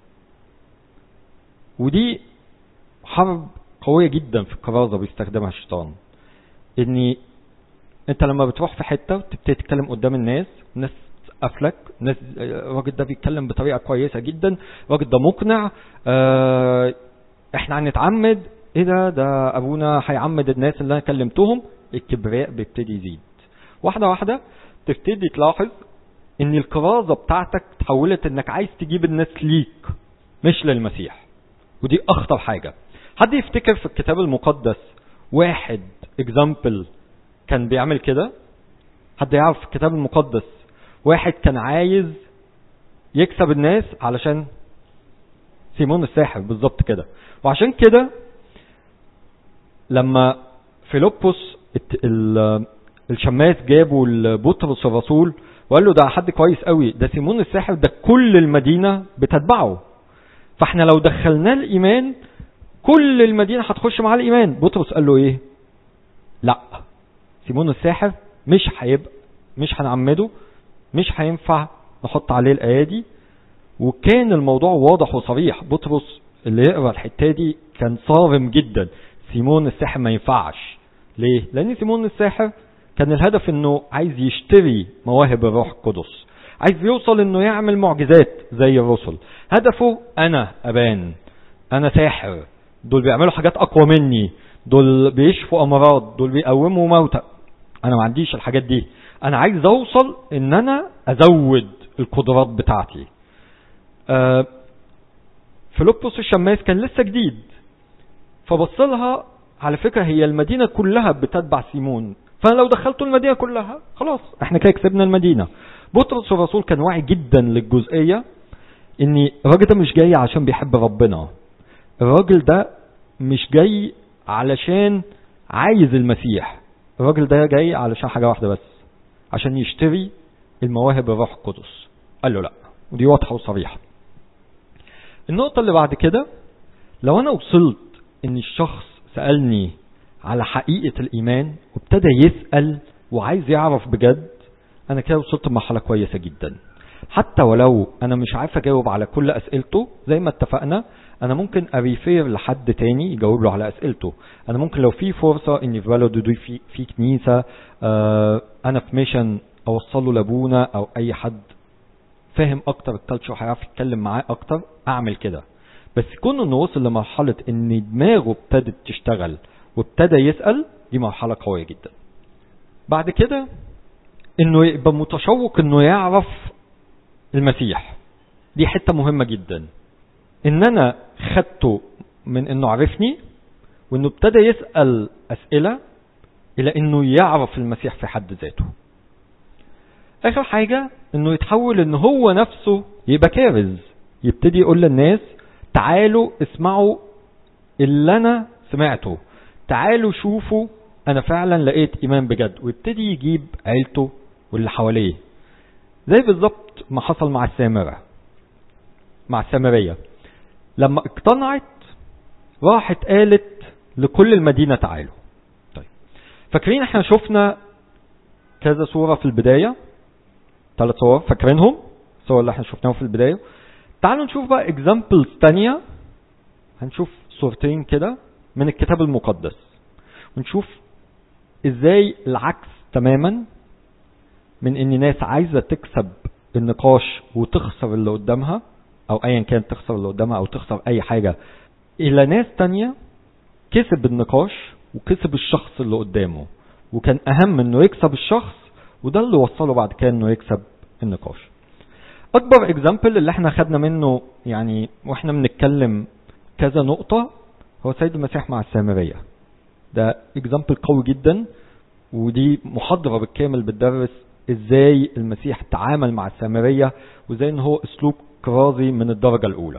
ودي حرب قوية جدا في الكرازة بيستخدمها الشيطان. اني انت لما بتروح في حتة وتبتدي تتكلم قدام الناس تسقف لك، ناس الراجل ده بيتكلم بطريقة كويسة جدا، الراجل ده مقنع، احنا هنتعمد، ايه ده ابونا هيعمد الناس اللي انا كلمتهم. الكبرياء بيبتدي يزيد واحدة واحدة. تبتدي تلاحظ ان الكرازة بتاعتك تحولت انك عايز تجيب الناس ليك مش للمسيح. ودي اخطر حاجة. حد يفتكر في الكتاب المقدس واحد اكزامبل كان بيعمل كده؟ حد يعرف في الكتاب المقدس واحد كان عايز يكسب الناس؟ علشان سيمون الساحر بالظبط كده. وعشان كده لما فيلبس الشماس جابوا لبطرس الرسول وقال له ده حد كويس قوي، ده سيمون الساحر ده كل المدينة بتتبعه، فاحنا لو دخلناه الايمان كل المدينة هتخش معاه الايمان. بطرس قال له ايه؟ لا، سيمون الساحر مش هنعمده، مش هينفع نحط عليه الايادي. وكان الموضوع واضح وصريح. بطرس اللي يقرأ الحتة دي كان صارم جدا. سيمون الساحر ما ينفعش. ليه؟ لان سيمون الساحر كان الهدف انه عايز يشتري مواهب الروح القدس، عايز يوصل انه يعمل معجزات زي الرسل. هدفه انا ابان، انا ساحر، دول بيعملوا حاجات اقوى مني، دول بيشفوا امراض، دول بيقوموا موتى. انا ما عنديش الحاجات دي، انا عايز اوصل ان انا ازود القدرات بتاعتي. فيلبس الشماس كان لسه جديد، فبص لها على فكرة هي المدينة كلها بتتبع سيمون، فلو دخلتوا المدينة كلها خلاص احنا كده كسبنا المدينة. بطرس الرسول كان واعي جدا للجزئية ان الراجل ده مش جاي عشان بيحب ربنا، الراجل ده مش جاي علشان عايز المسيح، الراجل ده جاي علشان حاجة واحدة بس، عشان يشتري المواهب الروح القدس. قال له لا، ودي واضحة وصريحة. النقطة اللي بعد كده، لو انا وصلت ان الشخص سألني على حقيقة الايمان وابتدى يسأل وعايز يعرف بجد، انا كده وصلت لمرحلة كويسة جدا. حتى ولو انا مش عارف اجاوب على كل اسئلته زي ما اتفقنا، انا ممكن اريفير لحد تاني يجاوب له على اسئلته. انا ممكن لو في فرصة ان في بلده دي في كنيسة، انا في ميشن، اوصله لابونا او اي حد فاهم اكتر الكالتشر هيعرف يتكلم معاه اكتر، اعمل كده. بس كون انه وصل لمرحلة ان دماغه ابتدت تشتغل وابتدى يسأل، دي مرحلة قوية جدا. بعد كده انه يبقى متشوق انه يعرف المسيح. دي حتة مهمة جدا، ان انا خدته من انه عرفني وانه ابتدى يسأل اسئلة الى انه يعرف المسيح في حد ذاته. اخر حاجة انه يتحول ان هو نفسه يبقى كارز، يبتدي يقول للناس تعالوا اسمعوا اللي انا سمعته، تعالوا شوفوا انا فعلا لقيت ايمان بجد، ويبتدي يجيب عيلته واللي حواليه. زي بالظبط ما حصل مع السامرية لما اقتنعت راحت قالت لكل المدينة تعالوا. طيب، فاكرين احنا شفنا كذا صورة في البداية، 3 صور فاكرينهم؟ الصور اللي احنا شفناها في البداية. تعالوا نشوف بقى اكزامبلز تانية. هنشوف صورتين كده من الكتاب المقدس ونشوف ازاي العكس تماما من ان ناس عايزة تكسب النقاش وتخسر اللي قدامها، او ايا كان تخسر اللي قدامها او تخسر اي حاجة، الى ناس تانية كسب النقاش وكسب الشخص اللي قدامه، وكان اهم انه يكسب الشخص، وده اللي وصله بعد كده انه يكسب النقاش. اكبر اكزامبل اللي احنا خدنا منه يعني واحنا بنتكلم كذا نقطة هو سيد المسيح مع السامرية. ده اكزامبل قوي جدا، ودي محاضرة بالكامل بتدرس ازاي المسيح تعامل مع السامرية وازاي ان هو اسلوب كرازي من الدرجة الاولى.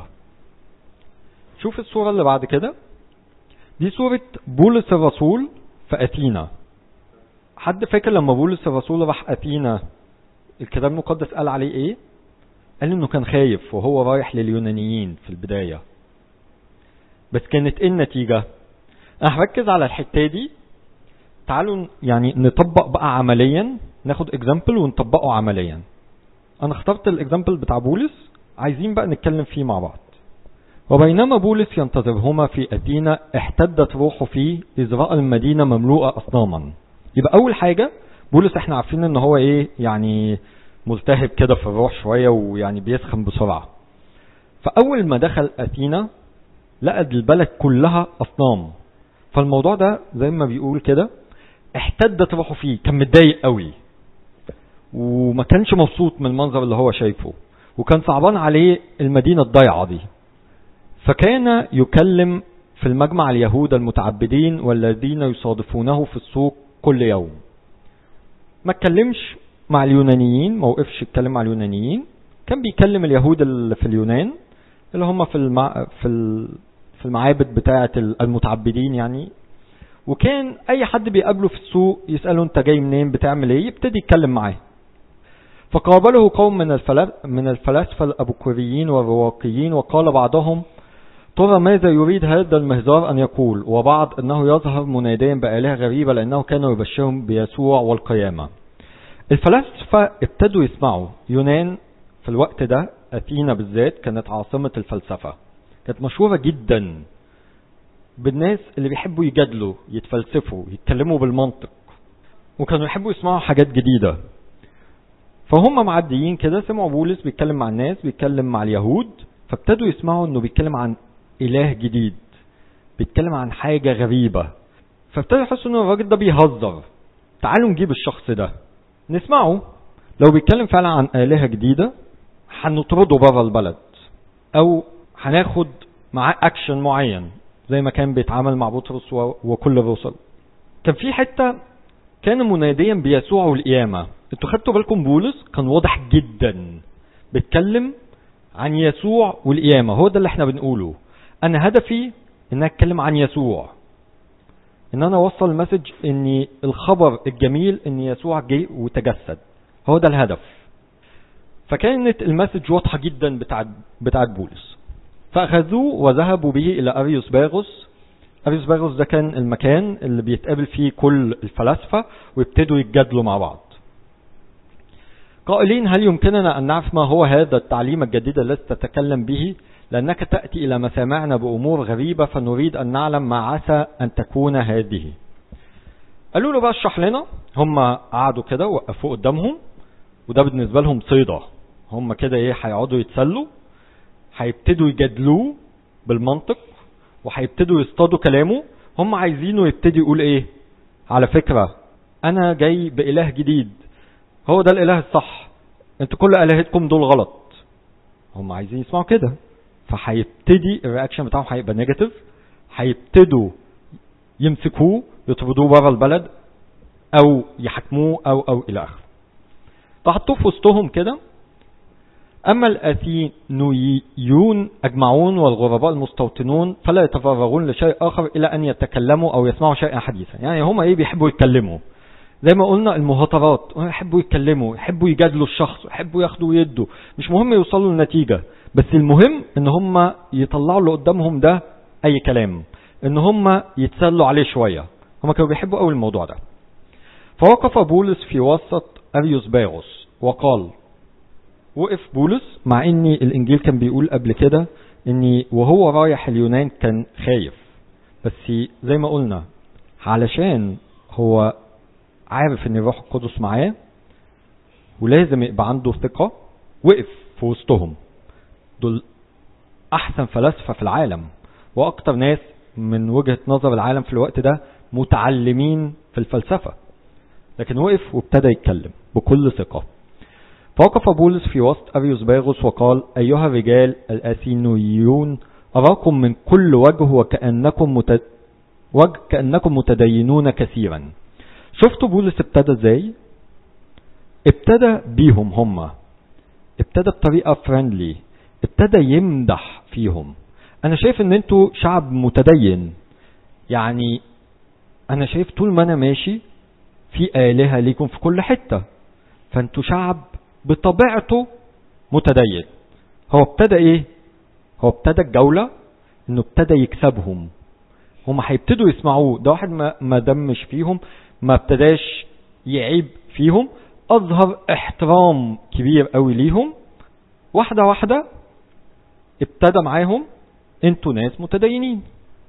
شوف الصورة اللي بعد كده، دي صورة بولس الرسول في أثينا. حد فاكر لما بولس الرسول راح أثينا الكتاب المقدس قال عليه ايه؟ قال انه كان خايف وهو رايح لليونانيين في البداية. بس كانت ايه النتيجة؟ انا هركز على الحتة دي. تعالوا يعني نطبق بقى عمليا، ناخد اكزامبل ونطبقه عمليا. انا اخترت الاكزامبل بتاع بولس، عايزين بقى نتكلم فيه مع بعض. وبينما بولس ينتظرهما في أثينا احتدت روحه فيه إذ رأى المدينة مملوءة أصناما. يبقى أول حاجة بولس احنا عارفين ان هو ايه يعني ملتهب كده في الروح شوية ويعني بيسخن بسرعة. فأول ما دخل أثينا لقى البلد كلها أصنام. فالموضوع ده زي ما بيقول كده احتدت روحه فيه، كان متضايق قوي وما كانش مبسوط من المنظر اللي هو شايفه، وكان صعبان عليه المدينة الضيعة دي. فكان يكلم في المجمع اليهود المتعبدين والذين يصادفونه في السوق كل يوم. ما اتكلمش مع اليونانيين، ما وقفش يتكلم مع اليونانيين، كان بيكلم اليهود اللي في اليونان اللي هم في المعابد بتاعة المتعبدين يعني. وكان اي حد بيقابله في السوق يسأله انت جاي منين، بتعمل ايه، يبتدي يتكلم معاه. فقابله قوم من الفلاسفة الأبوكوريين والرواقيين، وقال بعضهم ترى ماذا يريد هذا المهزار أن يقول، وبعض أنه يظهر مناديا بآلهة غريبة لأنه كان يبشرهم بيسوع والقيامة. الفلاسفة ابتدوا يسمعوا. يونان في الوقت ده أثينا بالذات كانت عاصمة الفلسفة، كانت مشهورة جدا بالناس اللي بيحبوا يجادلوا يتفلسفوا يتكلموا بالمنطق، وكانوا يحبوا يسمعوا حاجات جديدة. فهم معديين كده سمعوا بولس بيتكلم مع الناس، بيتكلم مع اليهود، فابتدوا يسمعوا انه بيتكلم عن اله جديد، بيتكلم عن حاجة غريبة. فابتدوا يحسوا انه الراجل ده بيهزر، تعالوا نجيب الشخص ده نسمعه. لو بيتكلم فعلا عن آلهة جديدة هنطرده بره البلد، او هناخد معاه اكشن معين زي ما كان بيتعامل مع بطرس وكل الرسل. كان في حتة كان مناديا بيسوع والقيامة. انتوا خدتوا بالكم بولس كان واضح جدا بيتكلم عن يسوع والقيامة. هو ده اللي احنا بنقوله، انا هدفي ان اتكلم عن يسوع، ان انا اوصل المسج ان الخبر الجميل ان يسوع جه وتجسد، هو ده الهدف. فكانت المسج واضحة جدا بتاعت بولس. فاخذوه وذهبوا به الى اريوس باغوس. اريوس باغوس ده كان المكان اللي بيتقابل فيه كل الفلاسفة ويبتدوا يتجادلوا مع بعض، قائلين هل يمكننا أن نعرف ما هو هذا التعليم الجديد الذي تتكلم به، لأنك تأتي إلى مسامعنا بأمور غريبة فنريد أن نعلم ما عسى أن تكون هذه. قالوا له بقى اشرح لنا. هم قعدوا كده وقفوا قدامهم، وده بالنسبة لهم صيدة. هم كده ايه هيقعدوا يتسلوا، هيبتدوا يجادلوه بالمنطق وهيبتدوا يصطادوا كلامه. هم عايزينه يبتدي يقول ايه، على فكرة انا جاي بإله جديد، هو ده الإله الصح، انتوا كل إلهتكم دول غلط. هم عايزين يسمعوا كده. فهيبتدي الرياكشن بتاعهم هيبقى نيجاتيف، هيبتدوا يمسكوه يطردوه بره البلد او يحكموه او الى اخره. فحطوه في وسطهم كده. اما الاثينيون اجمعون والغرباء المستوطنون فلا يتفرغون لشيء اخر الى ان يتكلموا او يسمعوا شيئا حديثا. يعني هم ايه بيحبوا يتكلموا، زي ما قلنا المهاترات، يحبوا يتكلموا، يحبوا يجادلوا الشخص، يحبوا ياخدوا ويدوا، مش مهم يوصلوا لنتيجة، بس المهم ان هم يطلعوا اللي قدامهم ده اي كلام، ان هم يتسلوا عليه شوية. هم كانوا بيحبوا قوي الموضوع ده. فوقف بولس في وسط اريوس باغوس وقال، وقف بولس، مع ان الانجيل كان بيقول قبل كده ان وهو رايح اليونان كان خايف، بس زي ما قلنا علشان هو عارف ان الروح القدس معاه ولازم يبقى عنده ثقة، وقف في وسطهم. دول احسن فلاسفة في العالم واكتر ناس من وجهة نظر العالم في الوقت ده متعلمين في الفلسفة، لكن وقف وابتدى يتكلم بكل ثقة. فوقف بولس في وسط أريوسباغوس وقال: أيها الرجال الأثينيون، أراكم من كل وجه كأنكم متدينون كثيرا. شفتوا بولس ابتدى ازاي؟ ابتدى بيهم هم، ابتدى بطريقة فريندلي، ابتدى يمدح فيهم. انا شايف ان انتوا شعب متدين، يعني انا شايف طول ما انا ماشي في آلهة ليكم في كل حتة، فانتوا شعب بطبيعته متدين. هو ابتدى ايه؟ هو ابتدى الجولة انه ابتدى يكسبهم، هم هيبتدوا يسمعوه. ده واحد ما دمش فيهم، ما ابتداش يعيب فيهم، اظهر احترام كبير قوي ليهم. واحدة واحدة ابتدى معاهم: انتوا ناس متدينين،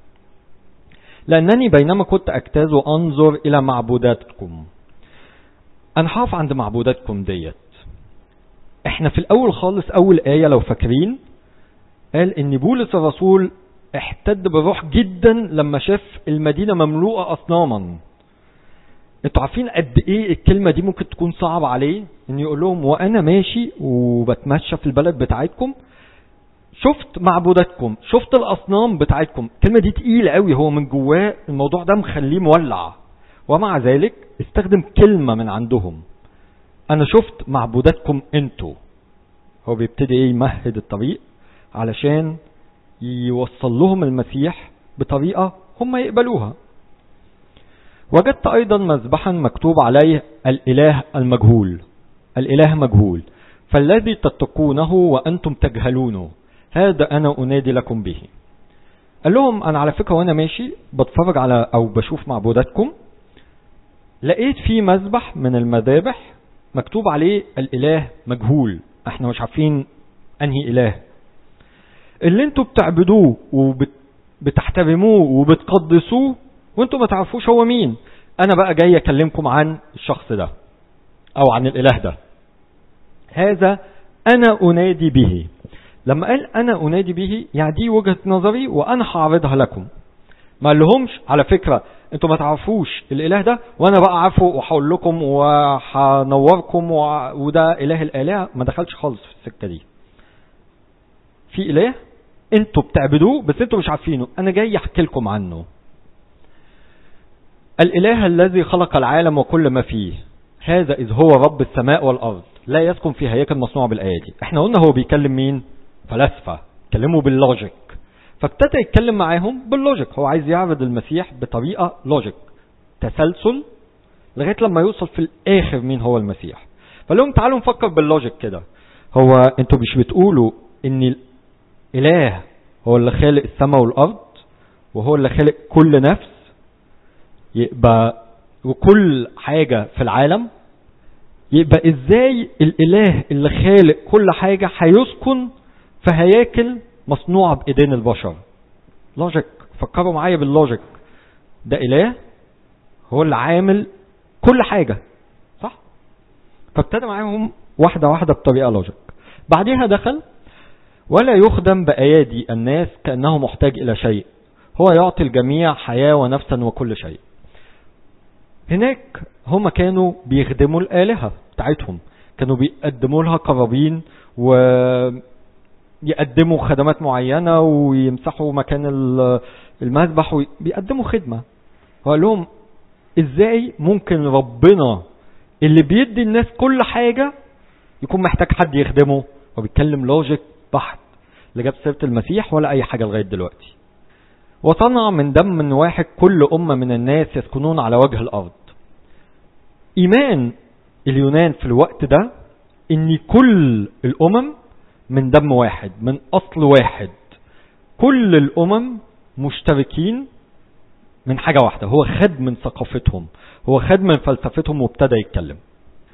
لانني بينما كنت اجتاز وانظر الى معبوداتكم. انا هقف عند معبوداتكم ديت. احنا في الاول خالص اول آية لو فاكرين قال ان بولس الرسول احتد بالروح جدا لما شاف المدينة مملوءة اصناما. انتوا عارفين قد ايه الكلمة دي ممكن تكون صعبة عليه، ان يقول لهم وانا ماشي وبتمشى في البلد بتاعتكم شفت معبوداتكم، شفت الاصنام بتاعتكم. الكلمة دي تقيلة قوي، هو من جواه الموضوع ده مخليه مولع، ومع ذلك استخدم كلمة من عندهم: انا شفت معبوداتكم انتوا. هو بيبتدي يمهد الطريق علشان يوصل لهم المسيح بطريقة هم يقبلوها. وجدت ايضا مذبحا مكتوب عليه الاله المجهول. الاله مجهول، فالذي تتقونه وانتم تجهلونه هذا انا انادي لكم به. قال لهم انا على فكرة وانا ماشي بتفرج على او بشوف معبوداتكم، لقيت في مذبح من المذابح مكتوب عليه الاله مجهول، احنا مش عارفين انهي اله. اللي انتوا بتعبدوه وبتحترموه وبتقدسوه وانتوا ما تعرفوش هو مين. انا بقى جاي اكلمكم عن الشخص ده او عن الاله ده. هذا انا انادي به. لما قال انا انادي به يعني دي وجهة نظري وانا هعرضها لكم. ما قالهمش على فكرة انتوا ما تعرفوش الاله ده وانا بقى عارفه وهقول لكم وهنوركم وده اله الالهه. ما دخلش خالص في السكة دي. في اله انتوا بتعبدوه بس انتوا مش عارفينه، انا جاي احكي لكم عنه. الاله الذي خلق العالم وكل ما فيه، هذا اذ هو رب السماء والارض لا يسكن في هياكل مصنوعه بالايادي. احنا قلنا هو بيكلم مين؟ فلاسفه، كلموا باللوجيك. فابتدى يتكلم معاهم باللوجيك، هو عايز يعرض المسيح بطريقه لوجيك، تسلسل لغايه لما يوصل في الاخر مين هو المسيح. فقال لهم تعالوا نفكر باللوجيك كده. هو انتوا مش بتقولوا ان الاله هو اللي خالق السماء والارض وهو اللي خالق كل نفس يبقى وكل حاجة في العالم؟ يبقى ازاي الاله اللي خالق كل حاجة هيسكن في هياكل مصنوعة بايدين البشر؟ لوجيك، فكروا معايا باللوجيك. ده اله هو اللي عامل كل حاجة، صح؟ فابتدى معاهم واحدة واحدة بطريقة لوجيك. بعدها دخل: ولا يخدم بأيادي الناس كأنه محتاج إلى شيء، هو يعطي الجميع حياة ونفسا وكل شيء. هناك هم كانوا بيخدموا الآلهة بتاعتهم، كانوا بيقدموا لها قرابين ويقدموا خدمات معينة ويمسحوا مكان المذبح وبيقدموا خدمة. وقال لهم ازاي ممكن ربنا اللي بيدي الناس كل حاجة يكون محتاج حد يخدمه؟ وبيتكلم لوجيك بحت، لا جاب سيرة المسيح ولا اي حاجة لغاية دلوقتي. وصنع من دم واحد كل أمة من الناس يسكنون على وجه الأرض. إيمان اليونان في الوقت ده إن كل الأمم من دم واحد، من أصل واحد، كل الأمم مشتركين من حاجة واحدة. هو خد من ثقافتهم، هو خد من فلسفتهم وابتدى يتكلم.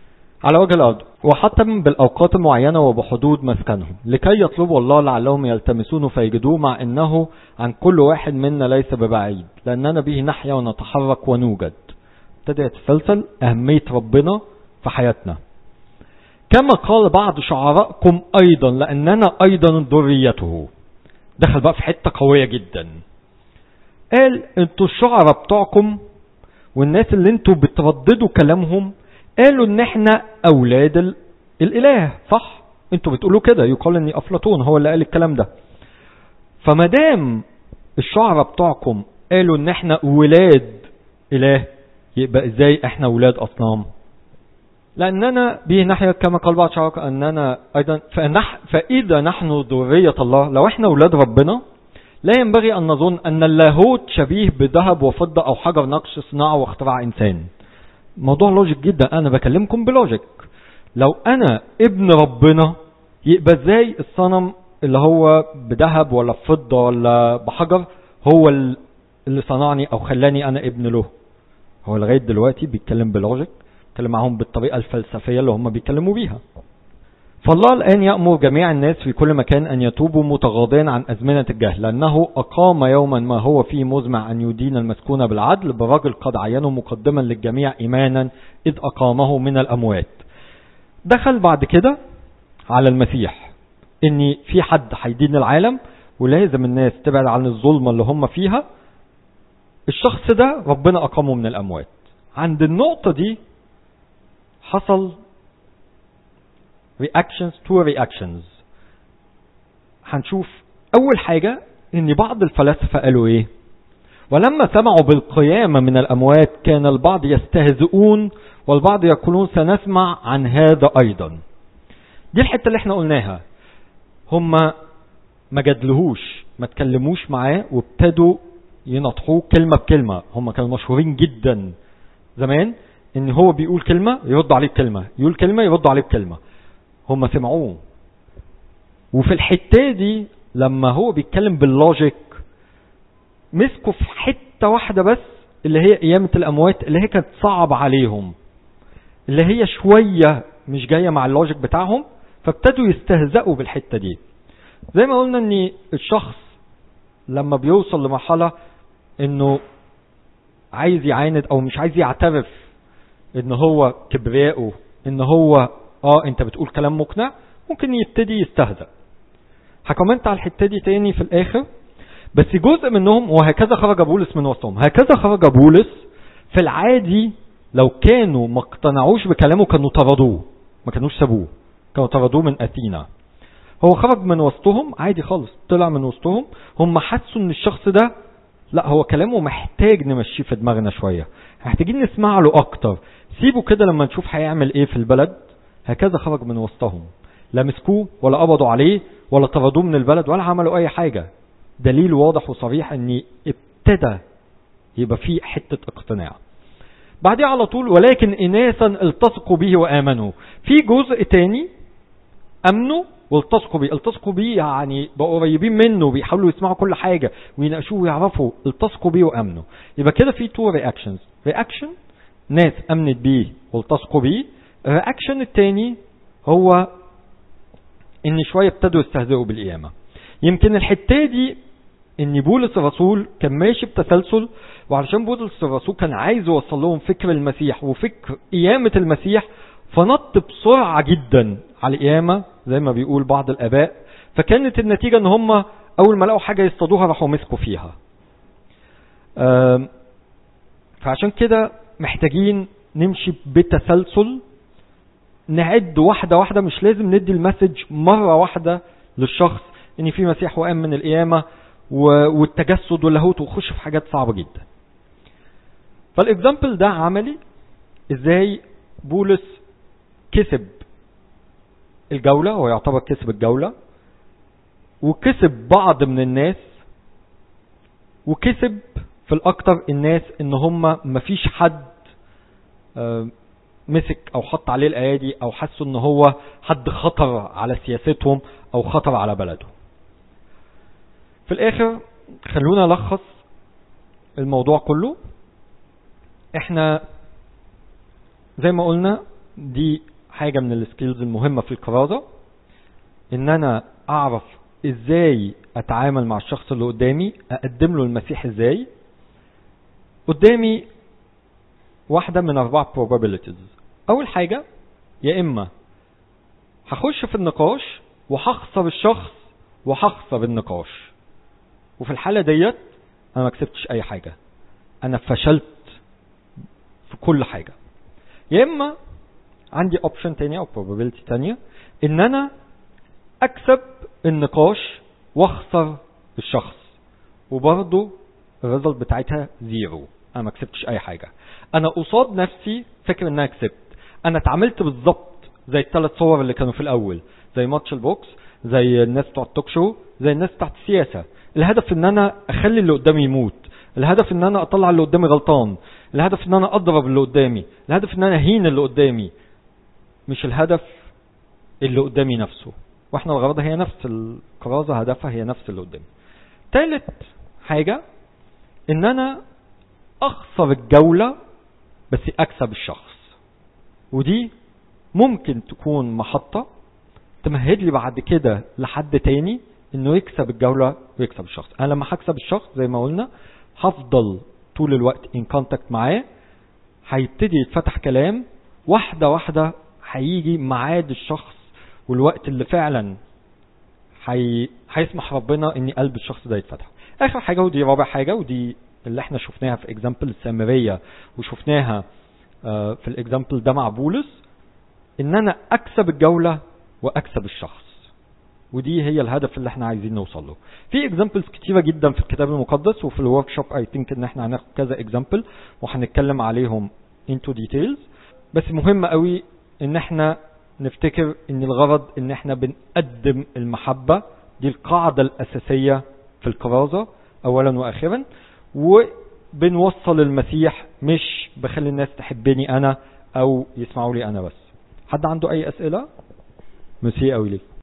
على وجه الأرض، وحتى بالأوقات المعينة وبحدود مسكنهم، لكي يطلبوا الله لعلهم يلتمسونه فيجدوه، مع أنه عن كل واحد منا ليس ببعيد، لأننا به نحيا ونتحرك ونوجد. ابتدى يتسلسل أهمية ربنا في حياتنا. كما قال بعض شعراءكم أيضا لأننا أيضا ذريته. دخل بقى في حتة قوية جدا، قال انتوا الشعراء بتوعكم والناس اللي انتوا بترددوا كلامهم قالوا ان احنا اولاد الاله، صح؟ انتوا بتقولوا كده، يقال ان افلاطون هو اللي قال الكلام ده. فمادام الشعراء بتوعكم قالوا ان احنا ولاد اله، يبقى ازاي احنا ولاد اصنام؟ لاننا به نحيا كما قال بعض شعراء اننا ايضا فاذا نحن ذرية الله، لو احنا ولاد ربنا لا ينبغي ان نظن ان اللاهوت شبيه بذهب وفضة او حجر نقش صناعة واختراع انسان. موضوع لوجيك جدا، انا بكلمكم بلوجيك. لو انا ابن ربنا يبقى ازاي الصنم اللي هو بذهب ولا بفضة ولا بحجر هو اللي صنعني او خلاني انا ابن له؟ هو لغاية دلوقتي بيتكلم بلوجيك، بيتكلم معهم بالطريقة الفلسفية اللي هم بيتكلموا بيها. فالله الآن يأمر جميع الناس في كل مكان أن يتوبوا متغاضين عن أزمنة الجهل، لأنه أقام يوما ما هو فيه مزمع أن يدين المسكون بالعدل برجل قد عينه مقدما للجميع إيمانا إذ أقامه من الأموات. دخل بعد كده على المسيح، إن في حد هيدين العالم ولازم الناس تبعد عن الظلمة اللي هم فيها. الشخص ده ربنا أقامه من الأموات. عند النقطة دي حصل two reactions. هنشوف اول حاجة ان بعض الفلاسفة قالوا ايه؟ ولما سمعوا بالقيامة من الاموات كان البعض يستهزئون والبعض يقولون سنسمع عن هذا ايضا. دي الحتة اللي احنا قلناها. هم ما جدلهوش، ما تكلموش معاه، وابتدوا ينطحوه كلمة بكلمة. هم كانوا مشهورين جدا زمان ان هو بيقول كلمة يرد عليه بكلمة، يقول كلمة يرد عليه بكلمة. هم سمعوه. وفي الحتة دي لما هو بيتكلم باللوجيك مسكوا في حتة واحدة بس اللي هي قيامة الأموات، اللي هي كانت صعب عليهم، اللي هي شوية مش جاية مع اللوجيك بتاعهم، فابتدوا يستهزئوا بالحتة دي. زي ما قلنا ان الشخص لما بيوصل لمرحلة انه عايز يعاند او مش عايز يعترف ان هو كبرياءه، ان هو انت بتقول كلام مقنع، ممكن يبتدي يستهزأ. هكومنت على الحتة دي تاني في الاخر. بس جزء منهم، وهكذا خرج بولس من وسطهم. هكذا خرج بولس في العادي، لو كانوا ما اقتنعوش بكلامه كانوا طردوه، ما كانوش سابوه، كانوا طردوه من أثينا. هو خرج من وسطهم عادي خالص، طلع من وسطهم. هم حسوا ان الشخص ده لا، هو كلامه محتاج نمشيه في دماغنا شوية، محتاجين نسمع له اكتر، سيبه كده لما نشوف هيعمل ايه في البلد. هكذا خرج من وسطهم، لا مسكوه ولا قبضوا عليه ولا طردوه من البلد ولا عملوا اي حاجة. دليل واضح وصريح ان ابتدى يبقى فيه حتة اقتناع. بعدها على طول ولكن اناسا التصقوا به وامنوا. في جزء تاني امنوا والتصقوا به. التصقوا به يعني بقوا قريبين منه، بيحاولوا يسمعوا كل حاجة ويناقشوه ويعرفوا. التصقوا به وامنوا. يبقى كده في تو رياكشنز. رياكشن ناس امنت به والتصقوا به. الرياكشن التاني هو ان شوية ابتدوا يستهزئوا بالقيامة. يمكن الحتة دي ان بولس الرسول كان ماشي بتسلسل، وعلشان بولس الرسول كان عايز يوصل لهم فكر المسيح وفكر قيامة المسيح، فنط بسرعة جدا على القيامة زي ما بيقول بعض الآباء. فكانت النتيجة ان هم اول ما لقوا حاجة يصطادوها راحوا مسكوا فيها. فعشان كده محتاجين نمشي بتسلسل، نعد واحدة واحدة. مش لازم ندي المسج مرة واحدة للشخص ان في مسيح وقام من القيامة والتجسد واللاهوت، وخش في حاجات صعبة جدا. فالاكزامبل ده عملي ازاي بولس كسب الجولة، هو يعتبر كسب الجولة، وكسب بعض من الناس، وكسب في الاكتر الناس ان هم مفيش حد مسك او حط عليه الايادي او حسوا ان هو حد خطر على سياستهم او خطر على بلده. في الاخر خلونا نلخص الموضوع كله. احنا زي ما قلنا دي حاجة من السكيلز المهمة في الكرازة، ان انا اعرف ازاي اتعامل مع الشخص اللي قدامي، اقدم له المسيح ازاي. قدامي واحدة من 4 probabilities. اول حاجة، يا اما هخش في النقاش وهخسر الشخص وهخسر النقاش، وفي الحالة ديت انا ما كسبتش اي حاجة، انا فشلت في كل حاجة. يا اما عندي اوبشن تانية او probability تانية، ان انا اكسب النقاش واخسر الشخص، وبرضه الريزلت بتاعتها 0، انا ما كسبتش اي حاجة. انا قصاد نفسي فاكر ان انا كسبت، انا اتعاملت بالظبط زي ال3 صور اللي كانوا في الاول، زي ماتش البوكس، زي الناس بتوع التوك شو، زي الناس بتاعت السياسة. الهدف ان انا اخلي اللي قدامي يموت، الهدف ان انا اطلع اللي قدامي غلطان، الهدف ان انا اضرب اللي قدامي، الهدف ان انا اهين اللي قدامي، مش الهدف اللي قدامي نفسه. واحنا الغرض هي نفس الكرازة، هدفها هي نفس اللي قدامي. ثالث حاجة، ان انا اخسر الجولة بس اكسب الشخص، ودي ممكن تكون محطة تمهد لي بعد كده لحد تاني انه يكسب الجولة ويكسب الشخص. انا لما هكسب الشخص زي ما قلنا هفضل طول الوقت ان كونتاكت معاه، هيبتدي يتفتح كلام، واحدة واحدة هيجي ميعاد الشخص والوقت اللي فعلا هيسمح ربنا ان قلب الشخص ده يتفتح. اخر حاجة ودي رابع حاجة، ودي اللي احنا شفناها في اكزامبل السامرية وشفناها في الاكزامبل ده مع بولس، ان انا اكسب الجولة واكسب الشخص، ودي هي الهدف اللي احنا عايزين نوصل له. في اكزامبلز كتيرة جدا في الكتاب المقدس، وفي الورك شوب اي ثينك ان احنا هناخد كذا اكزامبل وهنتكلم عليهم into details. بس مهم قوي ان احنا نفتكر ان الغرض ان احنا بنقدم المحبة، دي القاعدة الاساسية في الكرازة اولا واخرا، وبنوصل المسيح، مش بخلي الناس تحبني انا او يسمعوا لي انا بس. حد عنده اي اسئلة؟ مسيء قوي ليه.